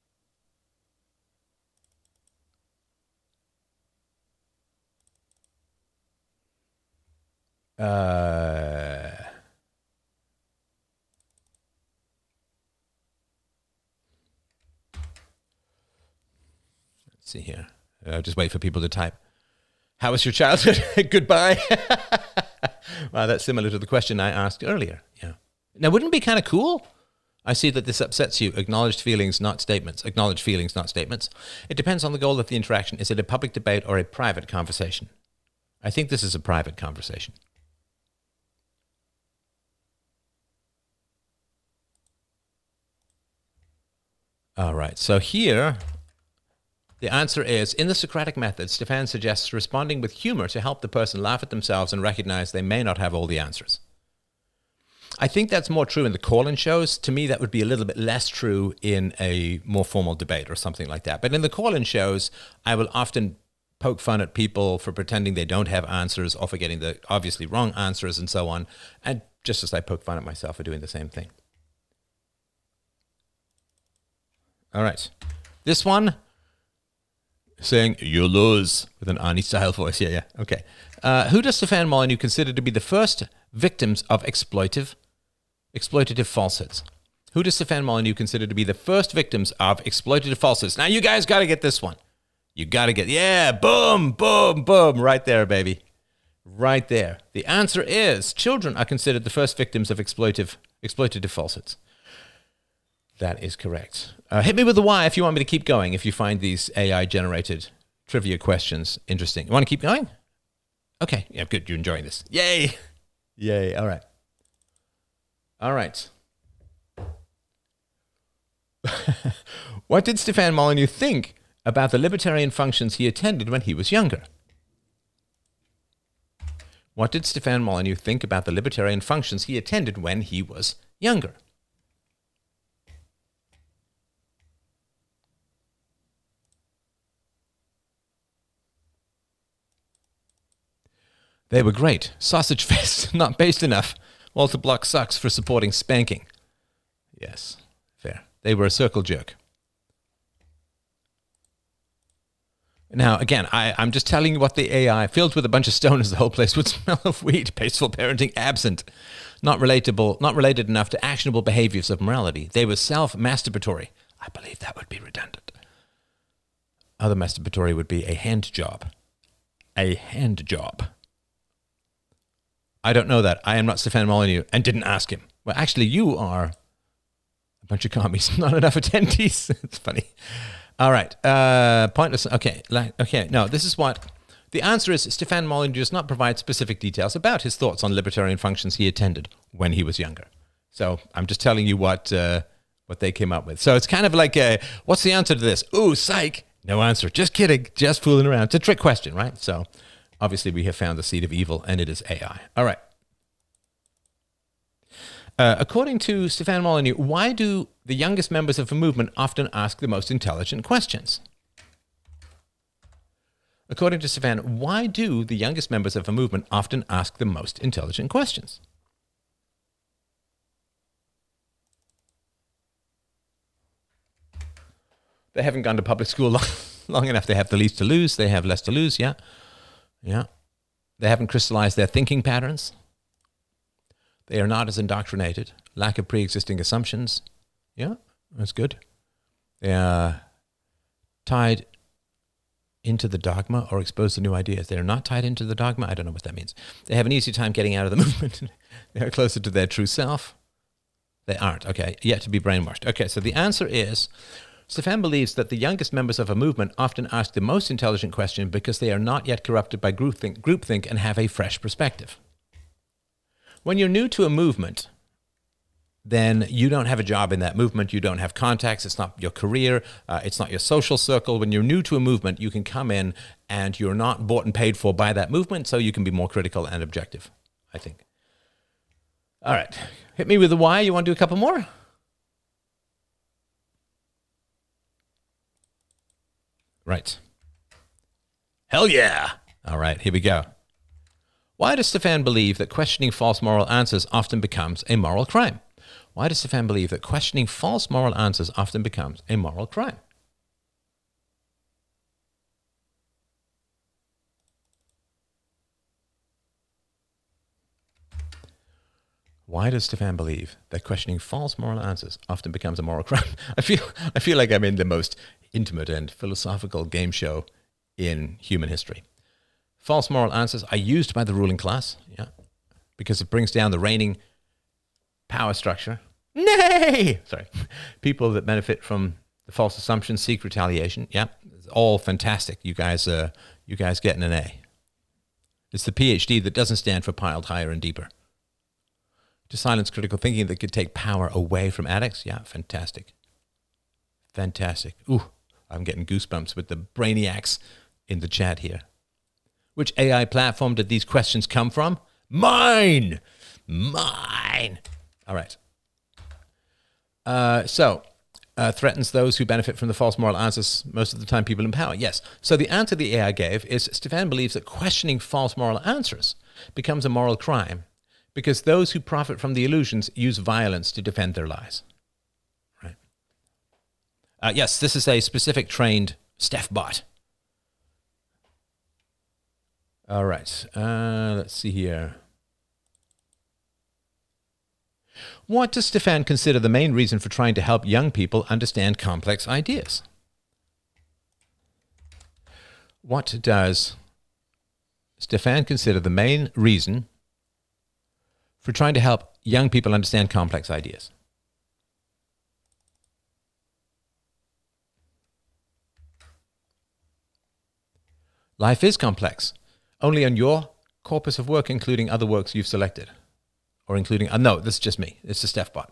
S1: Let's see here. Just wait for people to type. How was your childhood? Goodbye. Wow, that's similar to the question I asked earlier. Yeah. Now, wouldn't it be kind of cool? I see that this upsets you. Acknowledged feelings, not statements. Acknowledged feelings, not statements. It depends on the goal of the interaction. Is it a public debate or a private conversation? I think this is a private conversation. All right, so here, the answer is, in the Socratic method, Stefan suggests responding with humor to help the person laugh at themselves and recognize they may not have all the answers. I think that's more true in the call-in shows. To me, that would be a little bit less true in a more formal debate or something like that. But in the call-in shows, I will often poke fun at people for pretending they don't have answers or for getting the obviously wrong answers and so on. And just as I poke fun at myself for doing the same thing. All right. This one, saying, you lose, with an Arnie-style voice. Yeah. Okay. Who does Stefan Molyneux consider to be the first victims of exploitative falsehoods? Who does Stefan Molyneux consider to be the first victims of exploitative falsehoods? Now, you guys got to get this one. You got to get, yeah, boom, boom, boom, right there, baby. Right there. The answer is children are considered the first victims of exploitative falsehoods. That is correct. Hit me with the why if you want me to keep going, if you find these AI-generated trivia questions interesting. You want to keep going? Okay. Yeah, good. You're enjoying this. Yay. Yay. All right. All right. What did Stefan Molyneux think about the libertarian functions he attended when he was younger? What did Stefan Molyneux think about the libertarian functions he attended when he was younger? They were great. Sausage fest, not based enough. Walter Block sucks for supporting spanking. Yes, fair. They were a circle jerk. Now, again, I'm just telling you what the AI, filled with a bunch of stoners, the whole place would smell of weed, peaceful parenting absent, not related enough to actionable behaviors of morality. They were self-masturbatory. I believe that would be redundant. Other masturbatory would be a hand job. A hand job. I don't know that. I am not Stefan Molyneux and didn't ask him. Well, actually, you are a bunch of commies, not enough attendees. It's funny. All right. Pointless. Okay. No, this is what the answer is. Stefan Molyneux does not provide specific details about his thoughts on libertarian functions he attended when he was younger. So I'm just telling you what they came up with. So it's kind of like, what's the answer to this? Ooh, psych. No answer. Just kidding. Just fooling around. It's a trick question, right? So obviously we have found the seed of evil, and it is AI. All right. According to Stefan Molyneux, why do the youngest members of a movement often ask the most intelligent questions? According to Stefan, why do the youngest members of a movement often ask the most intelligent questions? They haven't gone to public school long enough. They have the least to lose. They have less to lose. Yeah. Yeah. They haven't crystallized their thinking patterns. They are not as indoctrinated. Lack of pre-existing assumptions. Yeah, that's good. They are tied into the dogma or exposed to new ideas. They are not tied into the dogma. I don't know what that means. They have an easy time getting out of the movement. They are closer to their true self. They aren't. Okay, yet to be brainwashed. Okay, so the answer is, Stefan believes that the youngest members of a movement often ask the most intelligent question because they are not yet corrupted by groupthink and have a fresh perspective. When you're new to a movement, then you don't have a job in that movement. You don't have contacts. It's not your career. It's not your social circle. When you're new to a movement, you can come in and you're not bought and paid for by that movement, so you can be more critical and objective, I think. All right. Hit me with the why. You want to do a couple more? Right. Hell yeah. All right, here we go. Why does Stefan believe that questioning false moral answers often becomes a moral crime? Why does Stefan believe that questioning false moral answers often becomes a moral crime? Why does Stefan believe that questioning false moral answers often becomes a moral crime? I feel like I'm in the most intimate and philosophical game show in human history. False moral answers are used by the ruling class, yeah, because it brings down the reigning power structure. Nay! Sorry. People that benefit from the false assumptions seek retaliation. Yeah, it's all fantastic. You guys getting an A. It's the PhD that doesn't stand for piled higher and deeper. To silence critical thinking that could take power away from addicts. Yeah, fantastic. Fantastic. Ooh, I'm getting goosebumps with the brainiacs in the chat here. Which AI platform did these questions come from? Mine! All right. Threatens those who benefit from the false moral answers, most of the time people in power. Yes. So the answer the AI gave is Stefan believes that questioning false moral answers becomes a moral crime because those who profit from the illusions use violence to defend their lies. Right. Yes, this is a specific trained Steph bot. All right. Let's see here. What does Stefan consider the main reason for trying to help young people understand complex ideas? What does Stefan consider the main reason for trying to help young people understand complex ideas? Life is complex. Only on your corpus of work, including other works you've selected. Or including, no, this is just me. It's the Steph bot.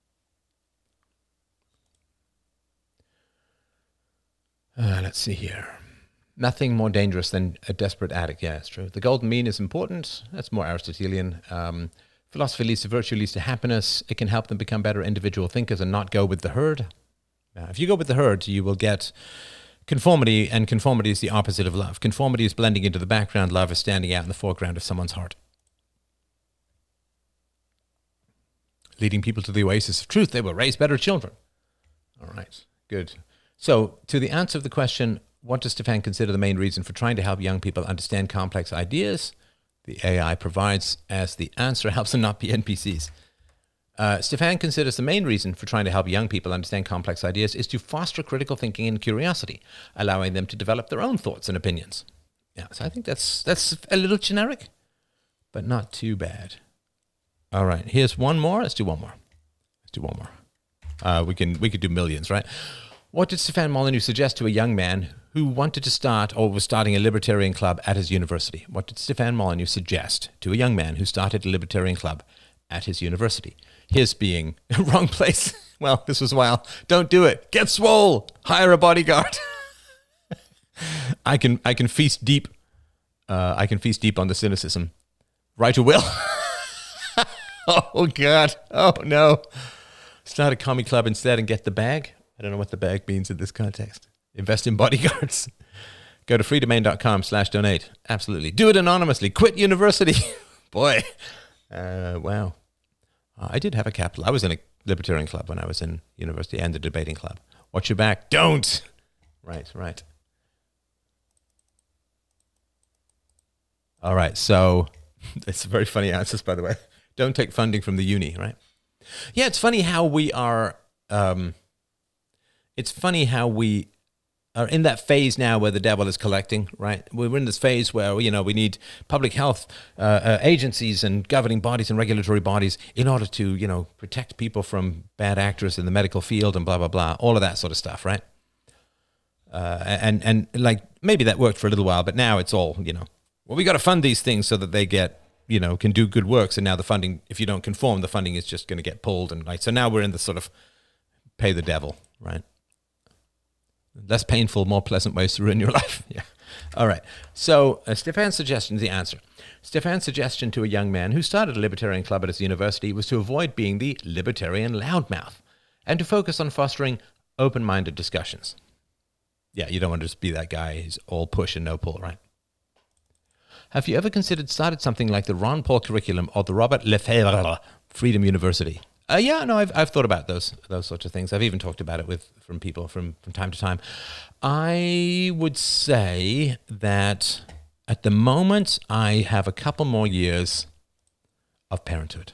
S1: Let's see here. Nothing more dangerous than a desperate addict. Yeah, it's true. The golden mean is important. That's more Aristotelian. Philosophy leads to virtue, leads to happiness. It can help them become better individual thinkers and not go with the herd. If you go with the herd, you will get conformity, and conformity is the opposite of love. Conformity is blending into the background. Love is standing out in the foreground of someone's heart. Leading people to the oasis of truth, they will raise better children. All right, good. So, to the answer of the question, what does Stefan consider the main reason for trying to help young people understand complex ideas? The AI provides as the answer helps them not be NPCs. Stefan considers the main reason for trying to help young people understand complex ideas is to foster critical thinking and curiosity, allowing them to develop their own thoughts and opinions. Yeah, so I think that's a little generic, but not too bad. All right, here's one more. Let's do one more. We could do millions, right? What did Stefan Molyneux suggest to a young man who wanted to start or was starting a libertarian club at his university? What did Stefan Molyneux suggest to a young man who started a libertarian club at his university? His being wrong place. Well, this was a while. Don't do it. Get swole. Hire a bodyguard. I can feast deep. I can feast deep on the cynicism. Write a will. Oh, God. Oh, no. Start a commie club instead and get the bag. I don't know what the bag means in this context. Invest in bodyguards. Go to freedomain.com/donate. Absolutely. Do it anonymously. Quit university. Boy. Wow. I did have a capital. I was in a libertarian club when I was in university and the debating club. Watch your back. Don't. Right. All right. So it's very funny answers, by the way. Don't take funding from the uni, right? Yeah, it's funny how we are. It's funny how we are in that phase now where the devil is collecting, right? We're in this phase where, we need public health agencies and governing bodies and regulatory bodies in order to, protect people from bad actors in the medical field and blah, blah, blah, all of that sort of stuff, right? And like maybe that worked for a little while, but now it's all, we got to fund these things so that they get, can do good works. And now the funding, if you don't conform, the funding is just going to get pulled. And so now we're in the sort of pay the devil, right? Less painful, more pleasant ways to ruin your life. Yeah. All right. So Stefan's suggestion is the answer. Stefan's suggestion to a young man who started a libertarian club at his university was to avoid being the libertarian loudmouth and to focus on fostering open-minded discussions. Yeah, you don't want to just be that guy who's all push and no pull, right? Have you ever started something like the Ron Paul curriculum or the Robert Lefebvre Freedom University? Yeah, no, I've thought about those sorts of things. I've even talked about it from people from time to time. I would say that at the moment I have a couple more years of parenthood.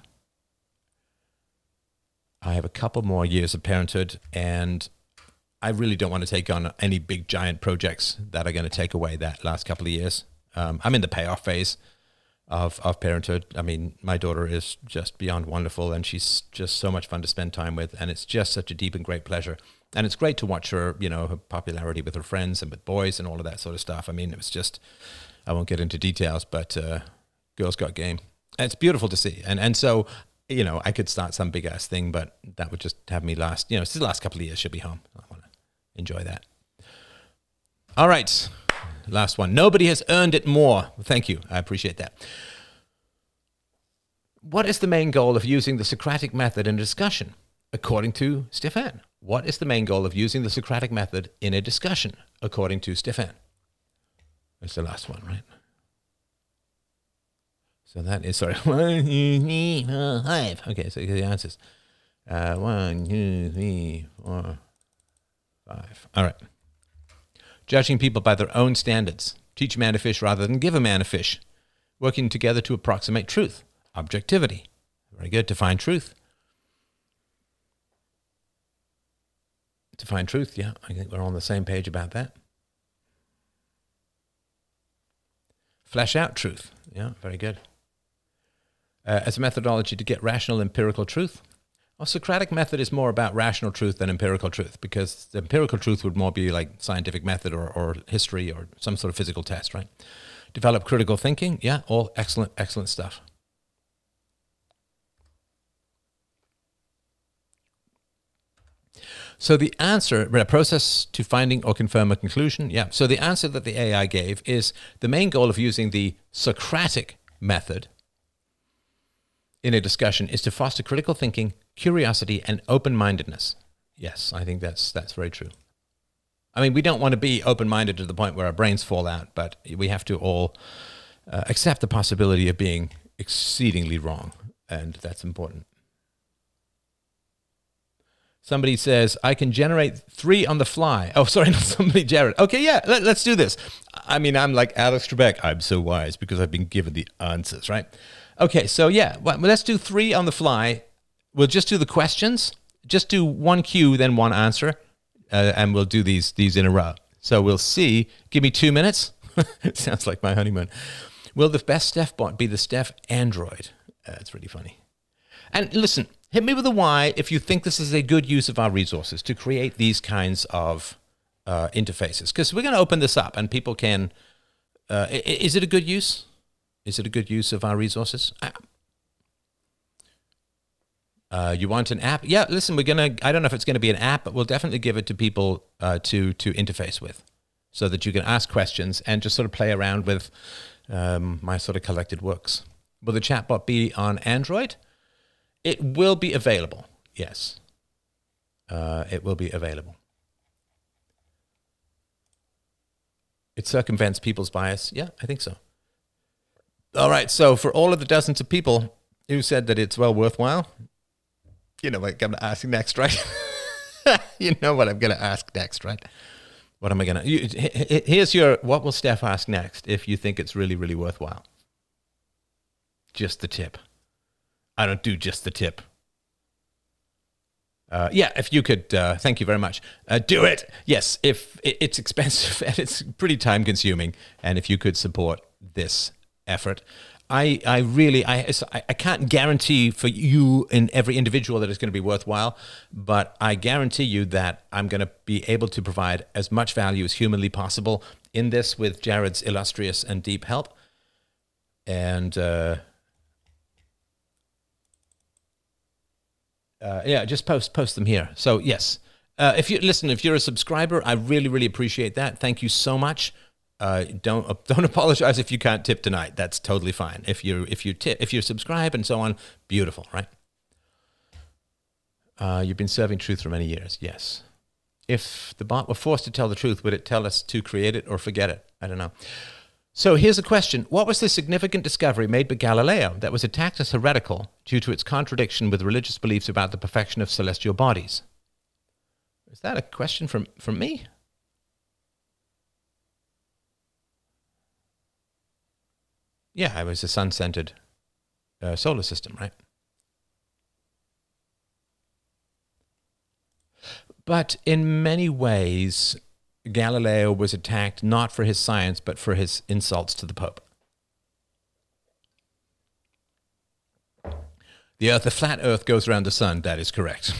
S1: And I really don't want to take on any big giant projects that are going to take away that last couple of years. I'm in the payoff phase of parenthood. I mean, my daughter is just beyond wonderful, and she's just so much fun to spend time with, and it's just such a deep and great pleasure. And it's great to watch her, her popularity with her friends and with boys and all of that sort of stuff. I mean, it was just, I won't get into details, but girls got game. And it's beautiful to see. And so, I could start some big ass thing, but that would just have me it's the last couple of years she'll be home. I want to enjoy that. All right. Last one. Nobody has earned it more. Thank you. I appreciate that. What is the main goal of using the Socratic method in a discussion? According to Stefan. What is the main goal of using the Socratic method in a discussion? According to Stefan. That's the last one, right? So that is, 1, 2, 3, 4, 5. Okay, so the answers. 1, 2, 3, 4, 5. All right. Judging people by their own standards. Teach a man to fish rather than give a man a fish. Working together to approximate truth. Objectivity. Very good. Define truth. Define truth, yeah. I think we're on the same page about that. Flesh out truth. Yeah, very good. As a methodology to get rational empirical truth. Well, Socratic method is more about rational truth than empirical truth, because the empirical truth would more be like scientific method or history or some sort of physical test, right? Develop critical thinking. Yeah, all excellent stuff. So the answer, a process to finding or confirm a conclusion. Yeah, so the answer that the AI gave is the main goal of using the Socratic method in a discussion is to foster critical thinking, curiosity, and open-mindedness. Yes, I think that's very true. I mean, we don't want to be open-minded to the point where our brains fall out, but we have to all accept the possibility of being exceedingly wrong, and that's important. Somebody says, I can generate 3 on the fly. Oh, sorry, not somebody, Jared. Okay, yeah, let's do this. I mean, I'm like Alex Trebek. I'm so wise because I've been given the answers, right? Okay, so yeah, well, let's do 3 on the fly. We'll just do the questions. Just do 1 cue, then 1 answer, and we'll do these in a row. So we'll see. Give me 2 minutes. Sounds like my honeymoon. Will the best Steph bot be the Steph Android? That's really funny. And listen, hit me with a why if you think this is a good use of our resources to create these kinds of interfaces. Because we're going to open this up and people can... is it a good use? Is it a good use of our resources? You want an app? Yeah, listen, I don't know if it's going to be an app, but we'll definitely give it to people to interface with so that you can ask questions and just sort of play around with my sort of collected works. Will the chatbot be on Android? It will be available. Yes. It will be available. It circumvents people's bias. Yeah, I think so. All right. So for all of the dozens of people who said that it's well worthwhile, you know what I'm going to ask next, right? You know what I'm going to ask next, right? What am I going to... Here's your... What will Steph ask next if you think it's really, really worthwhile? Just the tip. I don't do just the tip. Yeah, if you could, thank you very much. Do it. Yes, if it's expensive and it's pretty time consuming, and if you could support this effort, I can't guarantee for you and every individual that it's going to be worthwhile, but I guarantee you that I'm going to be able to provide as much value as humanly possible in this with Jared's illustrious and deep help. And yeah, just post them here. So yes, if you're a subscriber, I really, really appreciate that. Thank you so much. Don't apologize if you can't tip tonight. That's totally fine. If you subscribe and so on, beautiful, right? You've been serving truth for many years. Yes. If the bot were forced to tell the truth, would it tell us to create it or forget it? I don't know. So here's a question. What was the significant discovery made by Galileo that was attacked as heretical due to its contradiction with religious beliefs about the perfection of celestial bodies? Is that a question from me? Yeah, it was a sun-centered solar system, right? But in many ways... Galileo was attacked not for his science, but for his insults to the Pope. The flat earth goes around the sun. That is correct.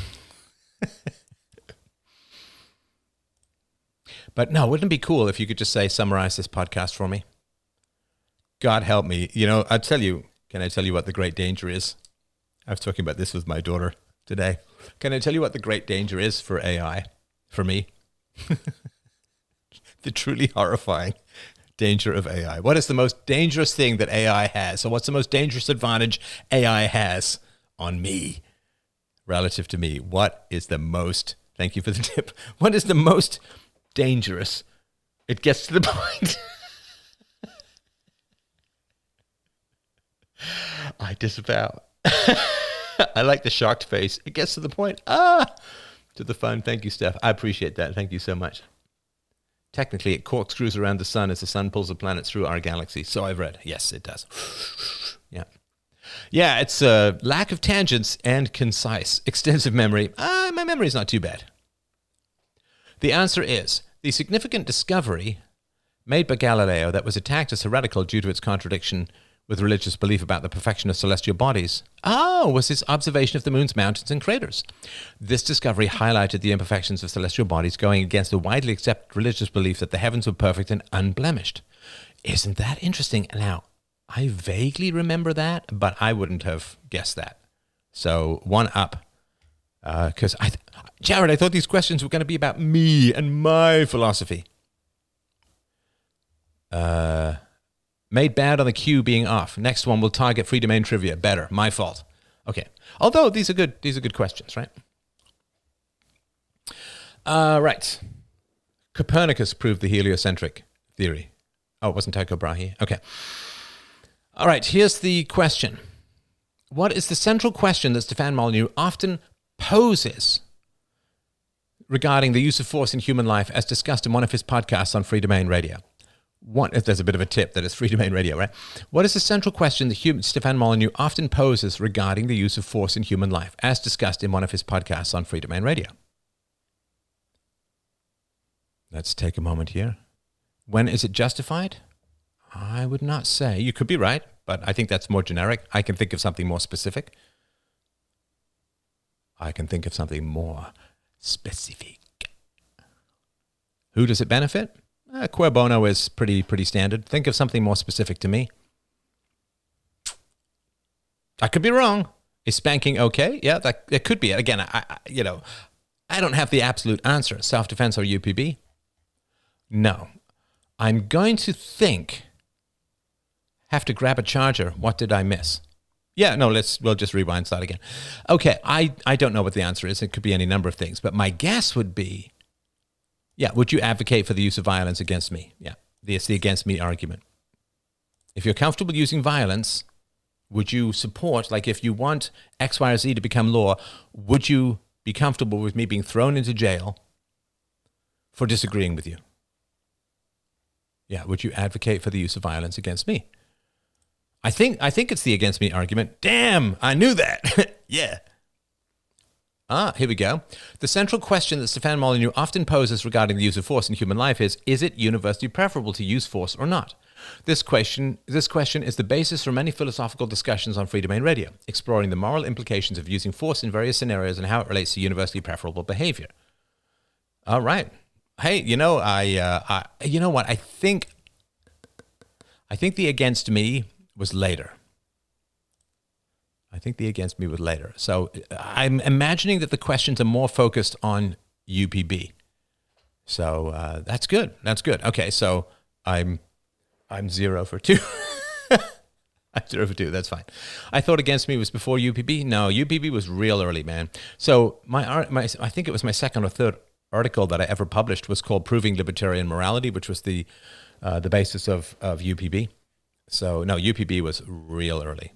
S1: But no, wouldn't it be cool if you could just summarize this podcast for me? God help me. You know, can I tell you what the great danger is? I was talking about this with my daughter today. Can I tell you what the great danger is for AI, for me? The truly horrifying danger of AI. What is the most dangerous thing that AI has? So what's the most dangerous advantage AI has on me relative to me? What is the most, thank you for the tip, what is the most dangerous? It gets to the point. I disavow. I like the shocked face. It gets to the point. To the fun. Thank you, Steph. I appreciate that. Thank you so much. Technically, it corkscrews around the sun as the sun pulls the planets through our galaxy. So I've read. Yes, it does. Yeah. Yeah, it's a lack of tangents and concise. Extensive memory. My memory is not too bad. The answer is, the significant discovery made by Galileo that was attacked as heretical due to its contradiction with religious belief about the perfection of celestial bodies, was his observation of the moon's mountains and craters. This discovery highlighted the imperfections of celestial bodies, going against the widely accepted religious belief that the heavens were perfect and unblemished. Isn't that interesting? Now, I vaguely remember that, but I wouldn't have guessed that. So, one up. Because, Jared, I thought these questions were going to be about me and my philosophy. Made bad on the queue being off. Next one will target free domain trivia. Better. My fault. Okay. Although these are good questions, right? Right. Copernicus proved the heliocentric theory. Oh, it wasn't Tycho Brahe. Okay. All right. Here's the question. What is the central question that Stefan Molyneux often poses regarding the use of force in human life as discussed in one of his podcasts on Free Domain Radio? If there's a bit of a tip that it's Free Domain Radio, right? What is the central question that Stefan Molyneux often poses regarding the use of force in human life, as discussed in one of his podcasts on Free Domain Radio? Let's take a moment here. When is it justified? I would not say. You could be right, but I think that's more generic. I can think of something more specific. Who does it benefit? Quo bono is pretty standard. Think of something more specific to me. I could be wrong. Is spanking okay? Yeah, that could be it. Again, I don't have the absolute answer. Self-defense or UPB? No. I'm going to have to grab a charger. What did I miss? Yeah, no, we'll just rewind that again. Okay, I don't know what the answer is. It could be any number of things, but my guess would be, yeah, would you advocate for the use of violence against me? Yeah, it's the against me argument. If you're comfortable using violence, would you support, like if you want X, Y, or Z to become law, would you be comfortable with me being thrown into jail for disagreeing with you? Yeah, would you advocate for the use of violence against me? I think it's the against me argument. Damn, I knew that. Yeah. Here we go. The central question that Stefan Molyneux often poses regarding the use of force in human life is it universally preferable to use force or not? This question is the basis for many philosophical discussions on Free Domain Radio, exploring the moral implications of using force in various scenarios and how it relates to universally preferable behavior. All right. Hey, you know, you know what? I think the against me was later. So I'm imagining that the questions are more focused on UPB. So that's good. Okay, so I'm 0 for 2. I'm 0 for 2. That's fine. I thought against me was before UPB. No, UPB was real early, man. So I think it was my second or third article that I ever published was called "Proving Libertarian Morality," which was the basis of UPB. So no, UPB was real early.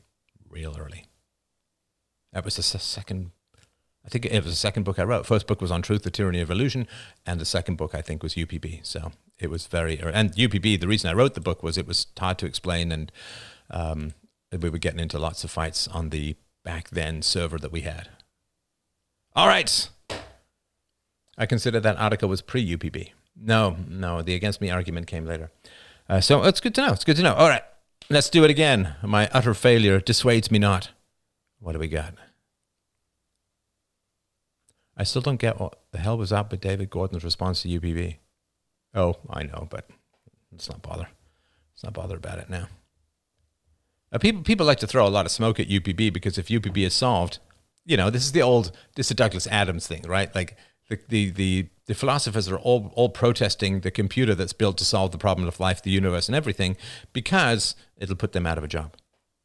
S1: That was the second. I think it was the second book I wrote. First book was On Truth, the Tyranny of Illusion, and the second book I think was UPB. So it was very early. And UPB. The reason I wrote the book was it was hard to explain, and we were getting into lots of fights on the back then server that we had. All right. I consider that article was pre-UPB. No, the against me argument came later. So it's good to know. All right. Let's do it again. My utter failure dissuades me not. What do we got? I still don't get what the hell was up with David Gordon's response to UPB. Oh, I know, but let's not bother. Let's not bother about it now. People like to throw a lot of smoke at UPB because if UPB is solved, you know, this is the Douglas Adams thing, right? Like the philosophers are all protesting the computer that's built to solve the problem of life, the universe, and everything because it'll put them out of a job.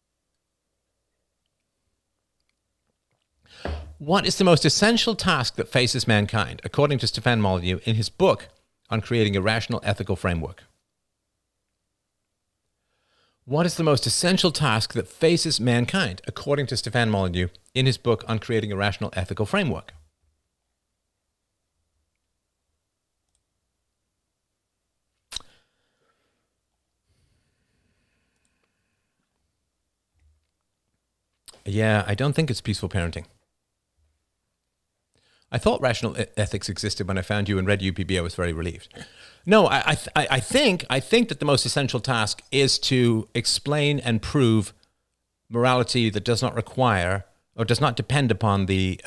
S1: What is the most essential task that faces mankind, according to Stefan Molyneux in his book on creating a rational ethical framework? What is the most essential task that faces mankind, according to Stefan Molyneux in his book on creating a rational ethical framework? Yeah, I don't think it's peaceful parenting. I thought rational ethics existed when I found you and read UPB. I was very relieved. No, I think that the most essential task is to explain and prove morality that does not require or does not depend upon the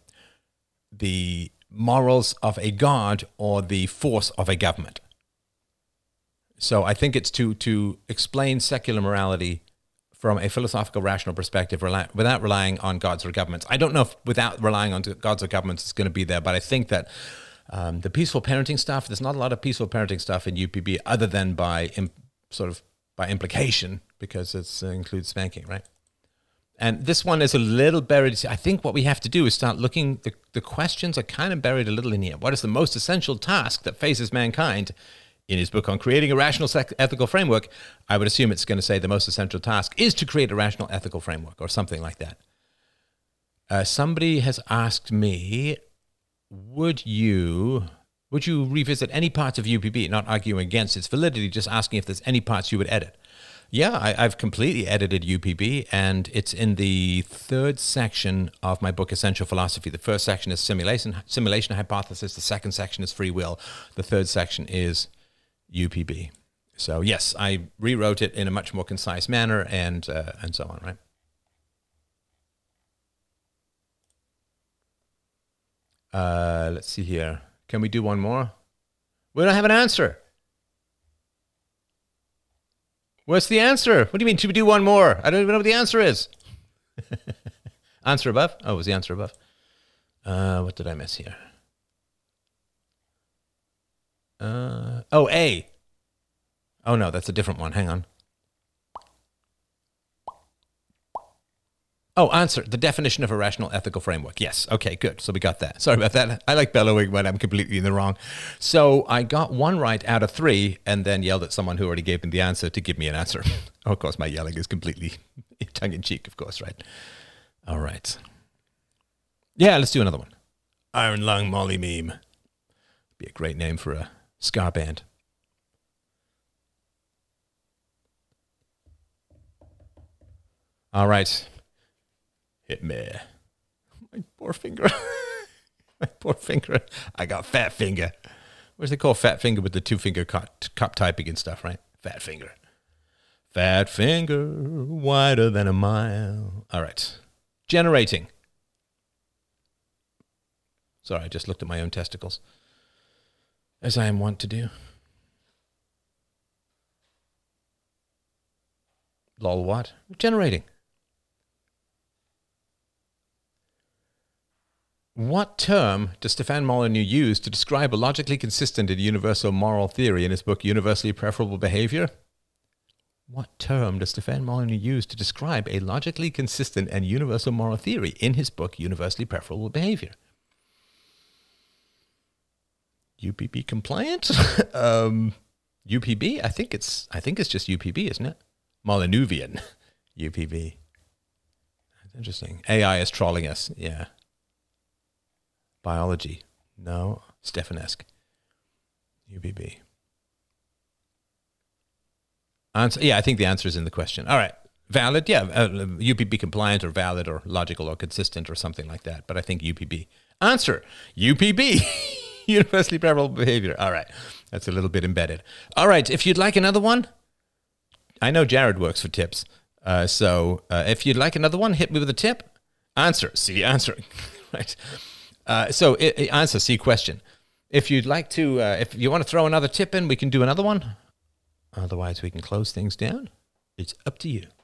S1: morals of a god or the force of a government. So I think it's to explain secular morality from a philosophical, rational perspective without relying on gods or governments. I don't know if without relying on gods or governments it's going to be there, but I think that the peaceful parenting stuff, there's not a lot of peaceful parenting stuff in UPB other than by implication, because it includes spanking, right? And this one is a little buried. I think what we have to do is start looking, the questions are kind of buried a little in here. What is the most essential task that faces mankind? In his book on creating a rational ethical framework, I would assume it's going to say the most essential task is to create a rational ethical framework or something like that. Somebody has asked me, would you revisit any parts of UPB, not arguing against its validity, just asking if there's any parts you would edit? Yeah, I've completely edited UPB, and it's in the third section of my book, Essential Philosophy. The first section is simulation hypothesis. The second section is free will. The third section is UPB. So yes, I rewrote it in a much more concise manner and so on, right? Let's see here. Can we do one more? We don't have an answer. What's the answer? What do you mean, should we do one more? I don't even know what the answer is. Answer above? Oh, it was the answer above. What did I miss here? A. Oh, no, that's a different one. Hang on. Oh, answer. The definition of a rational ethical framework. Yes. Okay, good. So we got that. Sorry about that. I like bellowing when I'm completely in the wrong. So I got one right out of three and then yelled at someone who already gave me the answer to give me an answer. Oh, of course, my yelling is completely tongue-in-cheek, of course, right? All right. Yeah, let's do another one. Iron Lung Molly Meme. Be a great name for a ska band. All right. Hit me. My poor finger. My poor finger. I got fat finger. What's it called? Fat finger with the 2-finger cup typing and stuff, right? Fat finger. Fat finger, wider than a mile. All right. Generating. Sorry, I just looked at my own testicles. As I am wont to do. Lol, what? Generating. What term does Stefan Molyneux use to describe a logically consistent and universal moral theory in his book Universally Preferable Behavior? What term does Stefan Molyneux use to describe a logically consistent and universal moral theory in his book Universally Preferable Behavior? UPB compliant? UPB? I think it's just UPB, isn't it? Molyneuxian UPB. That's interesting. AI is trolling us. Yeah. Biology. No. Stefanesque. UPB. Answer. Yeah, I think the answer is in the question. All right. Valid. Yeah. UPB compliant or valid or logical or consistent or something like that. But I think UPB. Answer. UPB. Universally preferable behavior. All right. That's a little bit embedded. All right. If you'd like another one, I know Jared works for tips. So if you'd like another one, hit me with a tip. Answer. See, answering. Right. Answer. See, question. If you'd like to, if you want to throw another tip in, we can do another one. Otherwise, we can close things down. It's up to you.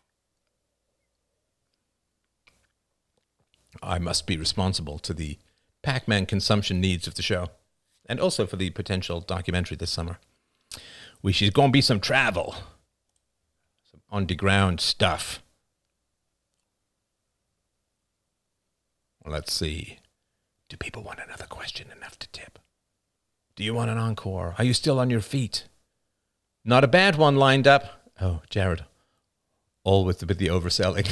S1: I must be responsible to the Pac-Man consumption needs of the show. And also for the potential documentary this summer. Which is going to be some travel. Some on-the-ground stuff. Well, let's see. Do people want another question enough to tip? Do you want an encore? Are you still on your feet? Not a bad one lined up. Oh, Jared. All with the overselling.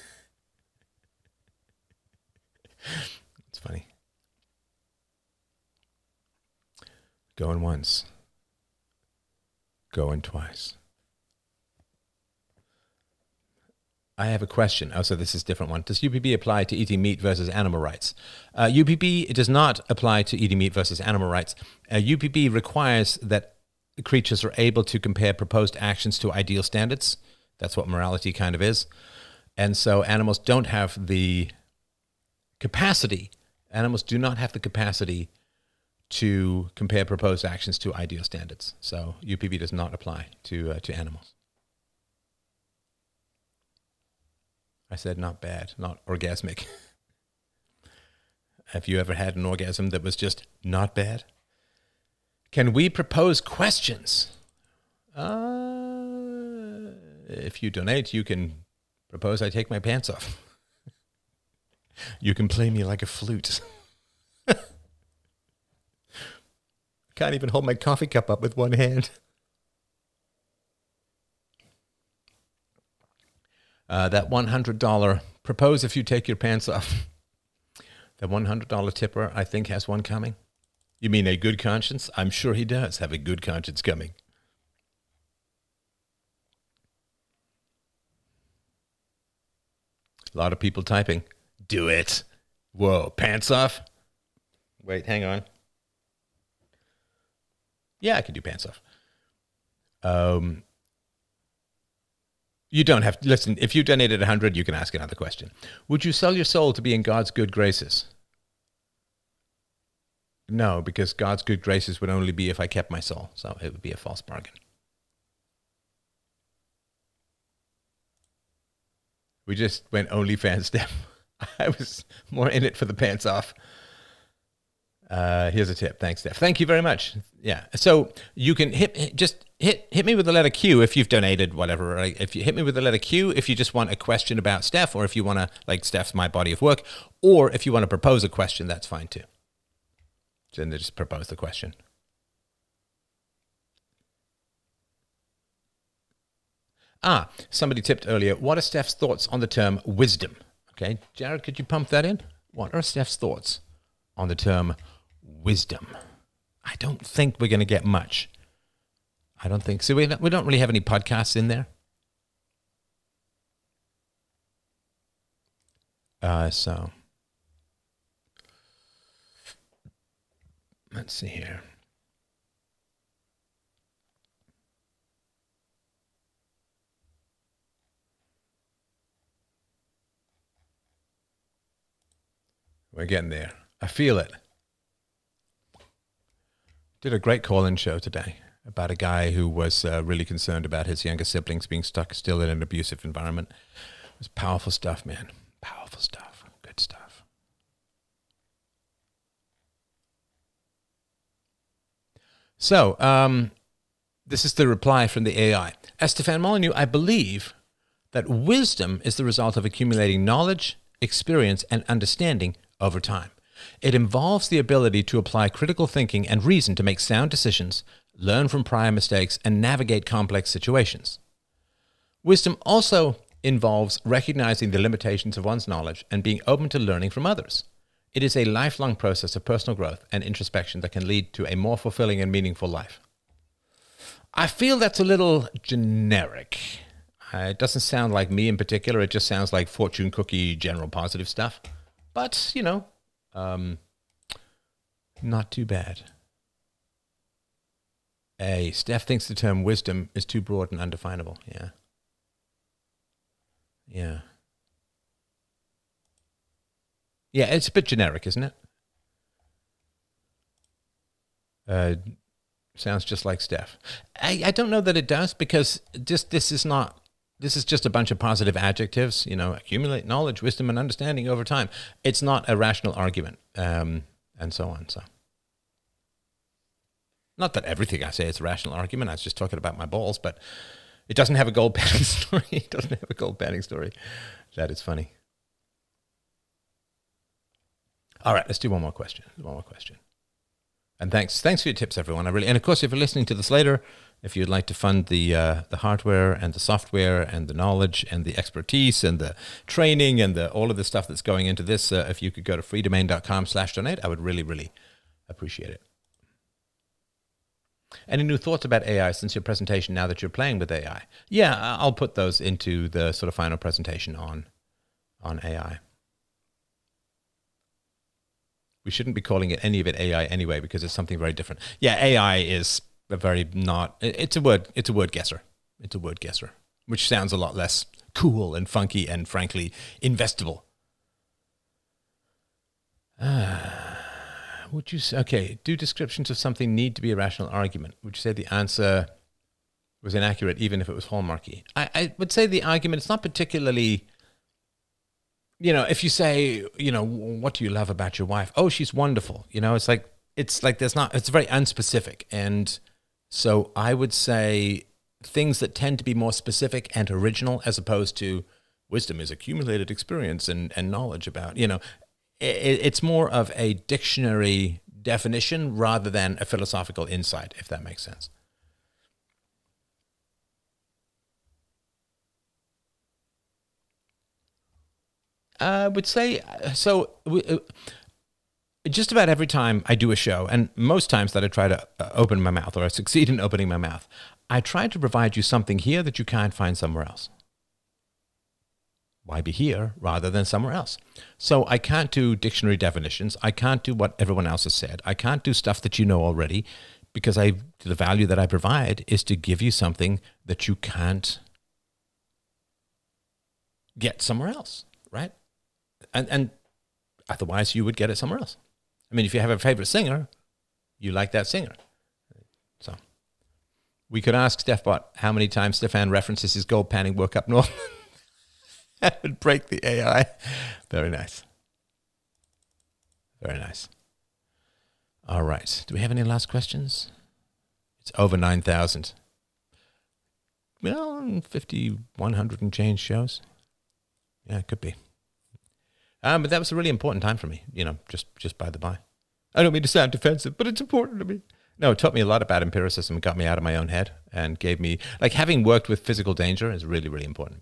S1: It's funny. Going once. Going twice. I have a question. Oh, so this is a different one. Does UPB apply to eating meat versus animal rights? UPB does not apply to eating meat versus animal rights. UPB requires that creatures are able to compare proposed actions to ideal standards. That's what morality kind of is. And so animals don't have the capacity. Animals do not have the capacity to compare proposed actions to ideal standards. So UPB does not apply to animals. I said not bad, not orgasmic. Have you ever had an orgasm that was just not bad? Can we propose questions? If you donate, you can propose I take my pants off. You can play me like a flute. Can't even hold my coffee cup up with one hand. That $100 propose if you take your pants off. The $100 tipper, I think, has one coming. You mean a good conscience? I'm sure he does have a good conscience coming. A lot of people typing. Do it. Whoa, pants off? Wait, hang on. Yeah, I can do pants off. You don't have to listen. If you donated 100, you can ask another question. Would you sell your soul to be in God's good graces? No, because God's good graces would only be if I kept my soul. So it would be a false bargain. We just went OnlyFans step. I was more in it for the pants off. Here's a tip. Thanks, Steph. Thank you very much. Yeah. So you can just hit me with the letter Q if you've donated whatever. Right? If you hit me with the letter Q, if you just want a question about Steph, or if you want to, like, Steph's my body of work, or if you want to propose a question, that's fine too. Then just propose the question. Somebody tipped earlier. What are Steph's thoughts on the term wisdom? Okay, Jared, could you pump that in? What are Steph's thoughts on the term wisdom? I don't think we're going to get much. I don't think so. We don't really have any podcasts in there. So let's see here. We're getting there. I feel it. Did a great call-in show today about a guy who was really concerned about his younger siblings being stuck still in an abusive environment. It was powerful stuff, man. Powerful stuff. Good stuff. So, this is the reply from the AI. As Stefan Molyneux, I believe that wisdom is the result of accumulating knowledge, experience, and understanding over time. It involves the ability to apply critical thinking and reason to make sound decisions, learn from prior mistakes, and navigate complex situations. Wisdom also involves recognizing the limitations of one's knowledge and being open to learning from others. It is a lifelong process of personal growth and introspection that can lead to a more fulfilling and meaningful life. I feel that's a little generic. It doesn't sound like me in particular. It just sounds like fortune cookie general positive stuff. But, not too bad. Steph thinks the term wisdom is too broad and undefinable. Yeah. Yeah, it's a bit generic, isn't it? Sounds just like Steph. I don't know that it does, because this is just a bunch of positive adjectives, accumulate knowledge, wisdom, and understanding over time. It's not a rational argument, and so on. So, not that everything I say is a rational argument. I was just talking about my balls, but it doesn't have a gold panning story. That is funny. All right, let's do one more question. And thanks for your tips, everyone. And of course, if you're listening to this later, if you'd like to fund the hardware and the software and the knowledge and the expertise and the training and all of the stuff that's going into this, if you could go to freedomain.com/donate, I would really, really appreciate it. Any new thoughts about AI since your presentation, now that you're playing with AI? Yeah, I'll put those into the sort of final presentation on AI. We shouldn't be calling it any of it AI anyway, because it's something very different. Yeah, AI is it's a word guesser. It's a word guesser, which sounds a lot less cool and funky and frankly investable. Would you say, okay, do descriptions of something need to be a rational argument? Would you say the answer was inaccurate even if it was hallmarky? I would say the argument, it's not particularly, if you say, what do you love about your wife? Oh, she's wonderful. It's like it's very unspecific. And so I would say things that tend to be more specific and original, as opposed to wisdom is accumulated experience and knowledge about, it's more of a dictionary definition rather than a philosophical insight, if that makes sense. I would say, just about every time I do a show, and most times that I try to open my mouth, or I succeed in opening my mouth, I try to provide you something here that you can't find somewhere else. Why be here rather than somewhere else? So I can't do dictionary definitions. I can't do what everyone else has said. I can't do stuff that you know already, because the value that I provide is to give you something that you can't get somewhere else, right? And otherwise you would get it somewhere else. I mean, if you have a favorite singer, you like that singer. So we could ask StephBot how many times Stefan references his gold panning work up north. That would break the AI. Very nice. Very nice. All right. Do we have any last questions? It's over 9,000. 50, 100 and change shows. Yeah, it could be. But that was a really important time for me, just by the by. I don't mean to sound defensive, but it's important to me. No, it taught me a lot about empiricism and got me out of my own head and gave me, having worked with physical danger is really, really important.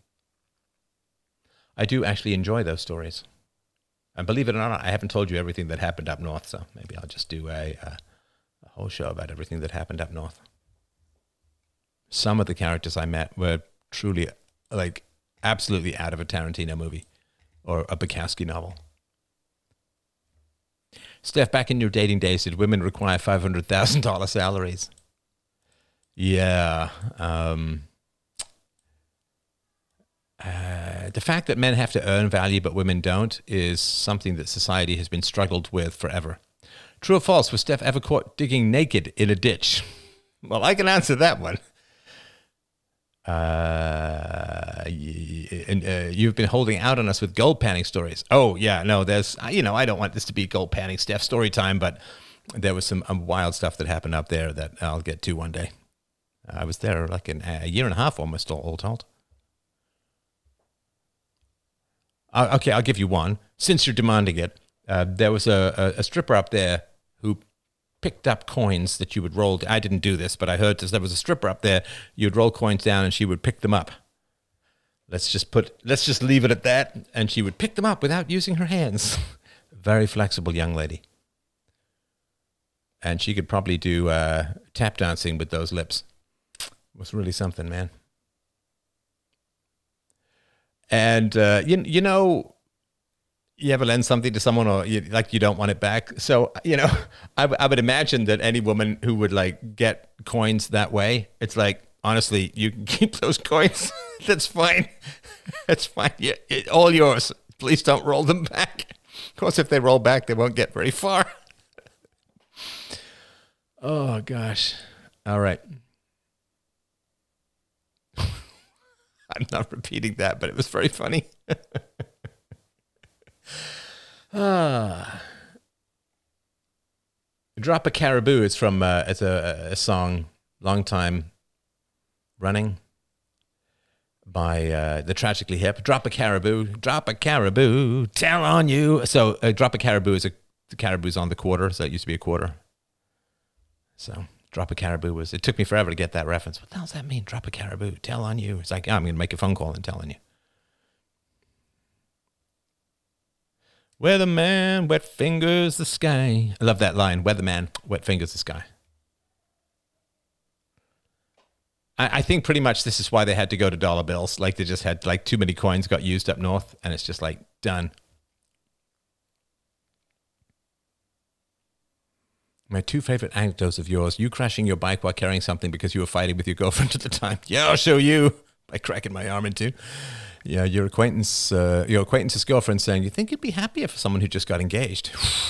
S1: I do actually enjoy those stories. And believe it or not, I haven't told you everything that happened up north, so maybe I'll just do a whole show about everything that happened up north. Some of the characters I met were truly, absolutely out of a Tarantino movie or a Bukowski novel. Steph, back in your dating days, did women require $500,000 salaries? Yeah. The fact that men have to earn value but women don't is something that society has been struggled with forever. True or false, was Steph ever caught digging naked in a ditch? Well, I can answer that one. You've been holding out on us with gold panning stories. Oh, yeah, no, there's, I don't want this to be gold panning Steph story time, but there was some wild stuff that happened up there that I'll get to one day. I was there a year and a half almost, all told. Okay, I'll give you one. Since you're demanding it, there was a stripper up there who picked up coins that you would roll. I didn't do this, but I heard there was a stripper up there. You'd roll coins down and she would pick them up. Let's just leave it at that. And she would pick them up without using her hands. Very flexible young lady. And she could probably do tap dancing with those lips. It was really something, man. And, you ever lend something to someone or you don't want it back. So, I would imagine that any woman who would get coins that way, it's honestly, you can keep those coins. That's fine. That's fine. Yeah, all yours. Please don't roll them back. Of course, if they roll back, they won't get very far. Oh, gosh. All right. I'm not repeating that, but it was very funny. Drop a Caribou is from it's a song long time running by the Tragically Hip. Drop a Caribou, tell on you. So Drop a Caribou is the caribou's on the quarter, so it used to be a quarter. So Drop a Caribou it took me forever to get that reference. What the hell does that mean? Drop a Caribou, tell on you. It's I'm going to make a phone call and tell on you. Weatherman, wet fingers the sky. I love that line. Weatherman, wet fingers the sky. I think pretty much this is why they had to go to dollar bills. They just had too many coins got used up north, and it's just done. My two favorite anecdotes of yours: you crashing your bike while carrying something because you were fighting with your girlfriend at the time. Yeah, I'll show you by cracking my arm in two. Yeah, your acquaintance's girlfriend saying, "You think you'd be happier for someone who just got engaged?"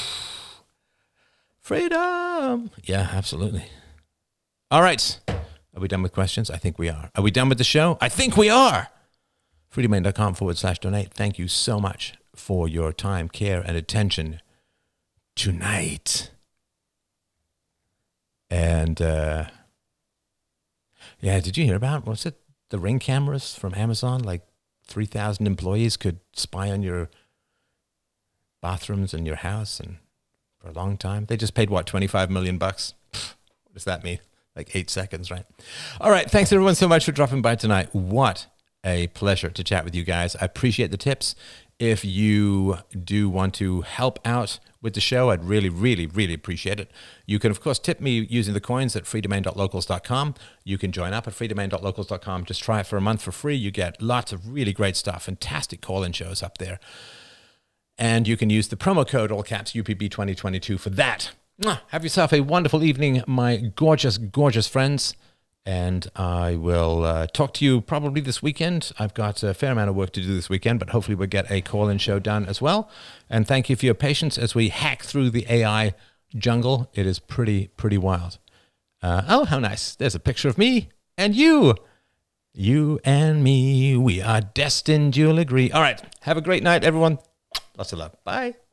S1: Freedom. Yeah, absolutely. All right. Are we done with questions? I think we are. Are we done with the show? I think we are. freedomain.com/donate. Thank you so much for your time, care, and attention tonight. And, did you hear about, what's it? The Ring cameras from Amazon? 3,000 employees could spy on your bathrooms in your house and for a long time. They just paid, $25 million? What does that mean? 8 seconds, right? All right. Thanks, everyone, so much for dropping by tonight. What a pleasure to chat with you guys. I appreciate the tips. If you do want to help out with the show, I'd really, really, really appreciate it. You can, of course, tip me using the coins at freedomain.locals.com. You can join up at freedomain.locals.com. Just try it for a month for free. You get lots of really great stuff, fantastic call-in shows up there. And you can use the promo code, all caps, UPB2022 for that. Have yourself a wonderful evening, my gorgeous, gorgeous friends. And I will talk to you probably this weekend. I've got a fair amount of work to do this weekend, but hopefully we'll get a call-in show done as well. And thank you for your patience as we hack through the AI jungle. It is pretty, pretty wild. Oh, how nice. There's a picture of me and you. You and me, we are destined, you'll agree. All right. Have a great night, everyone. Lots of love. Bye.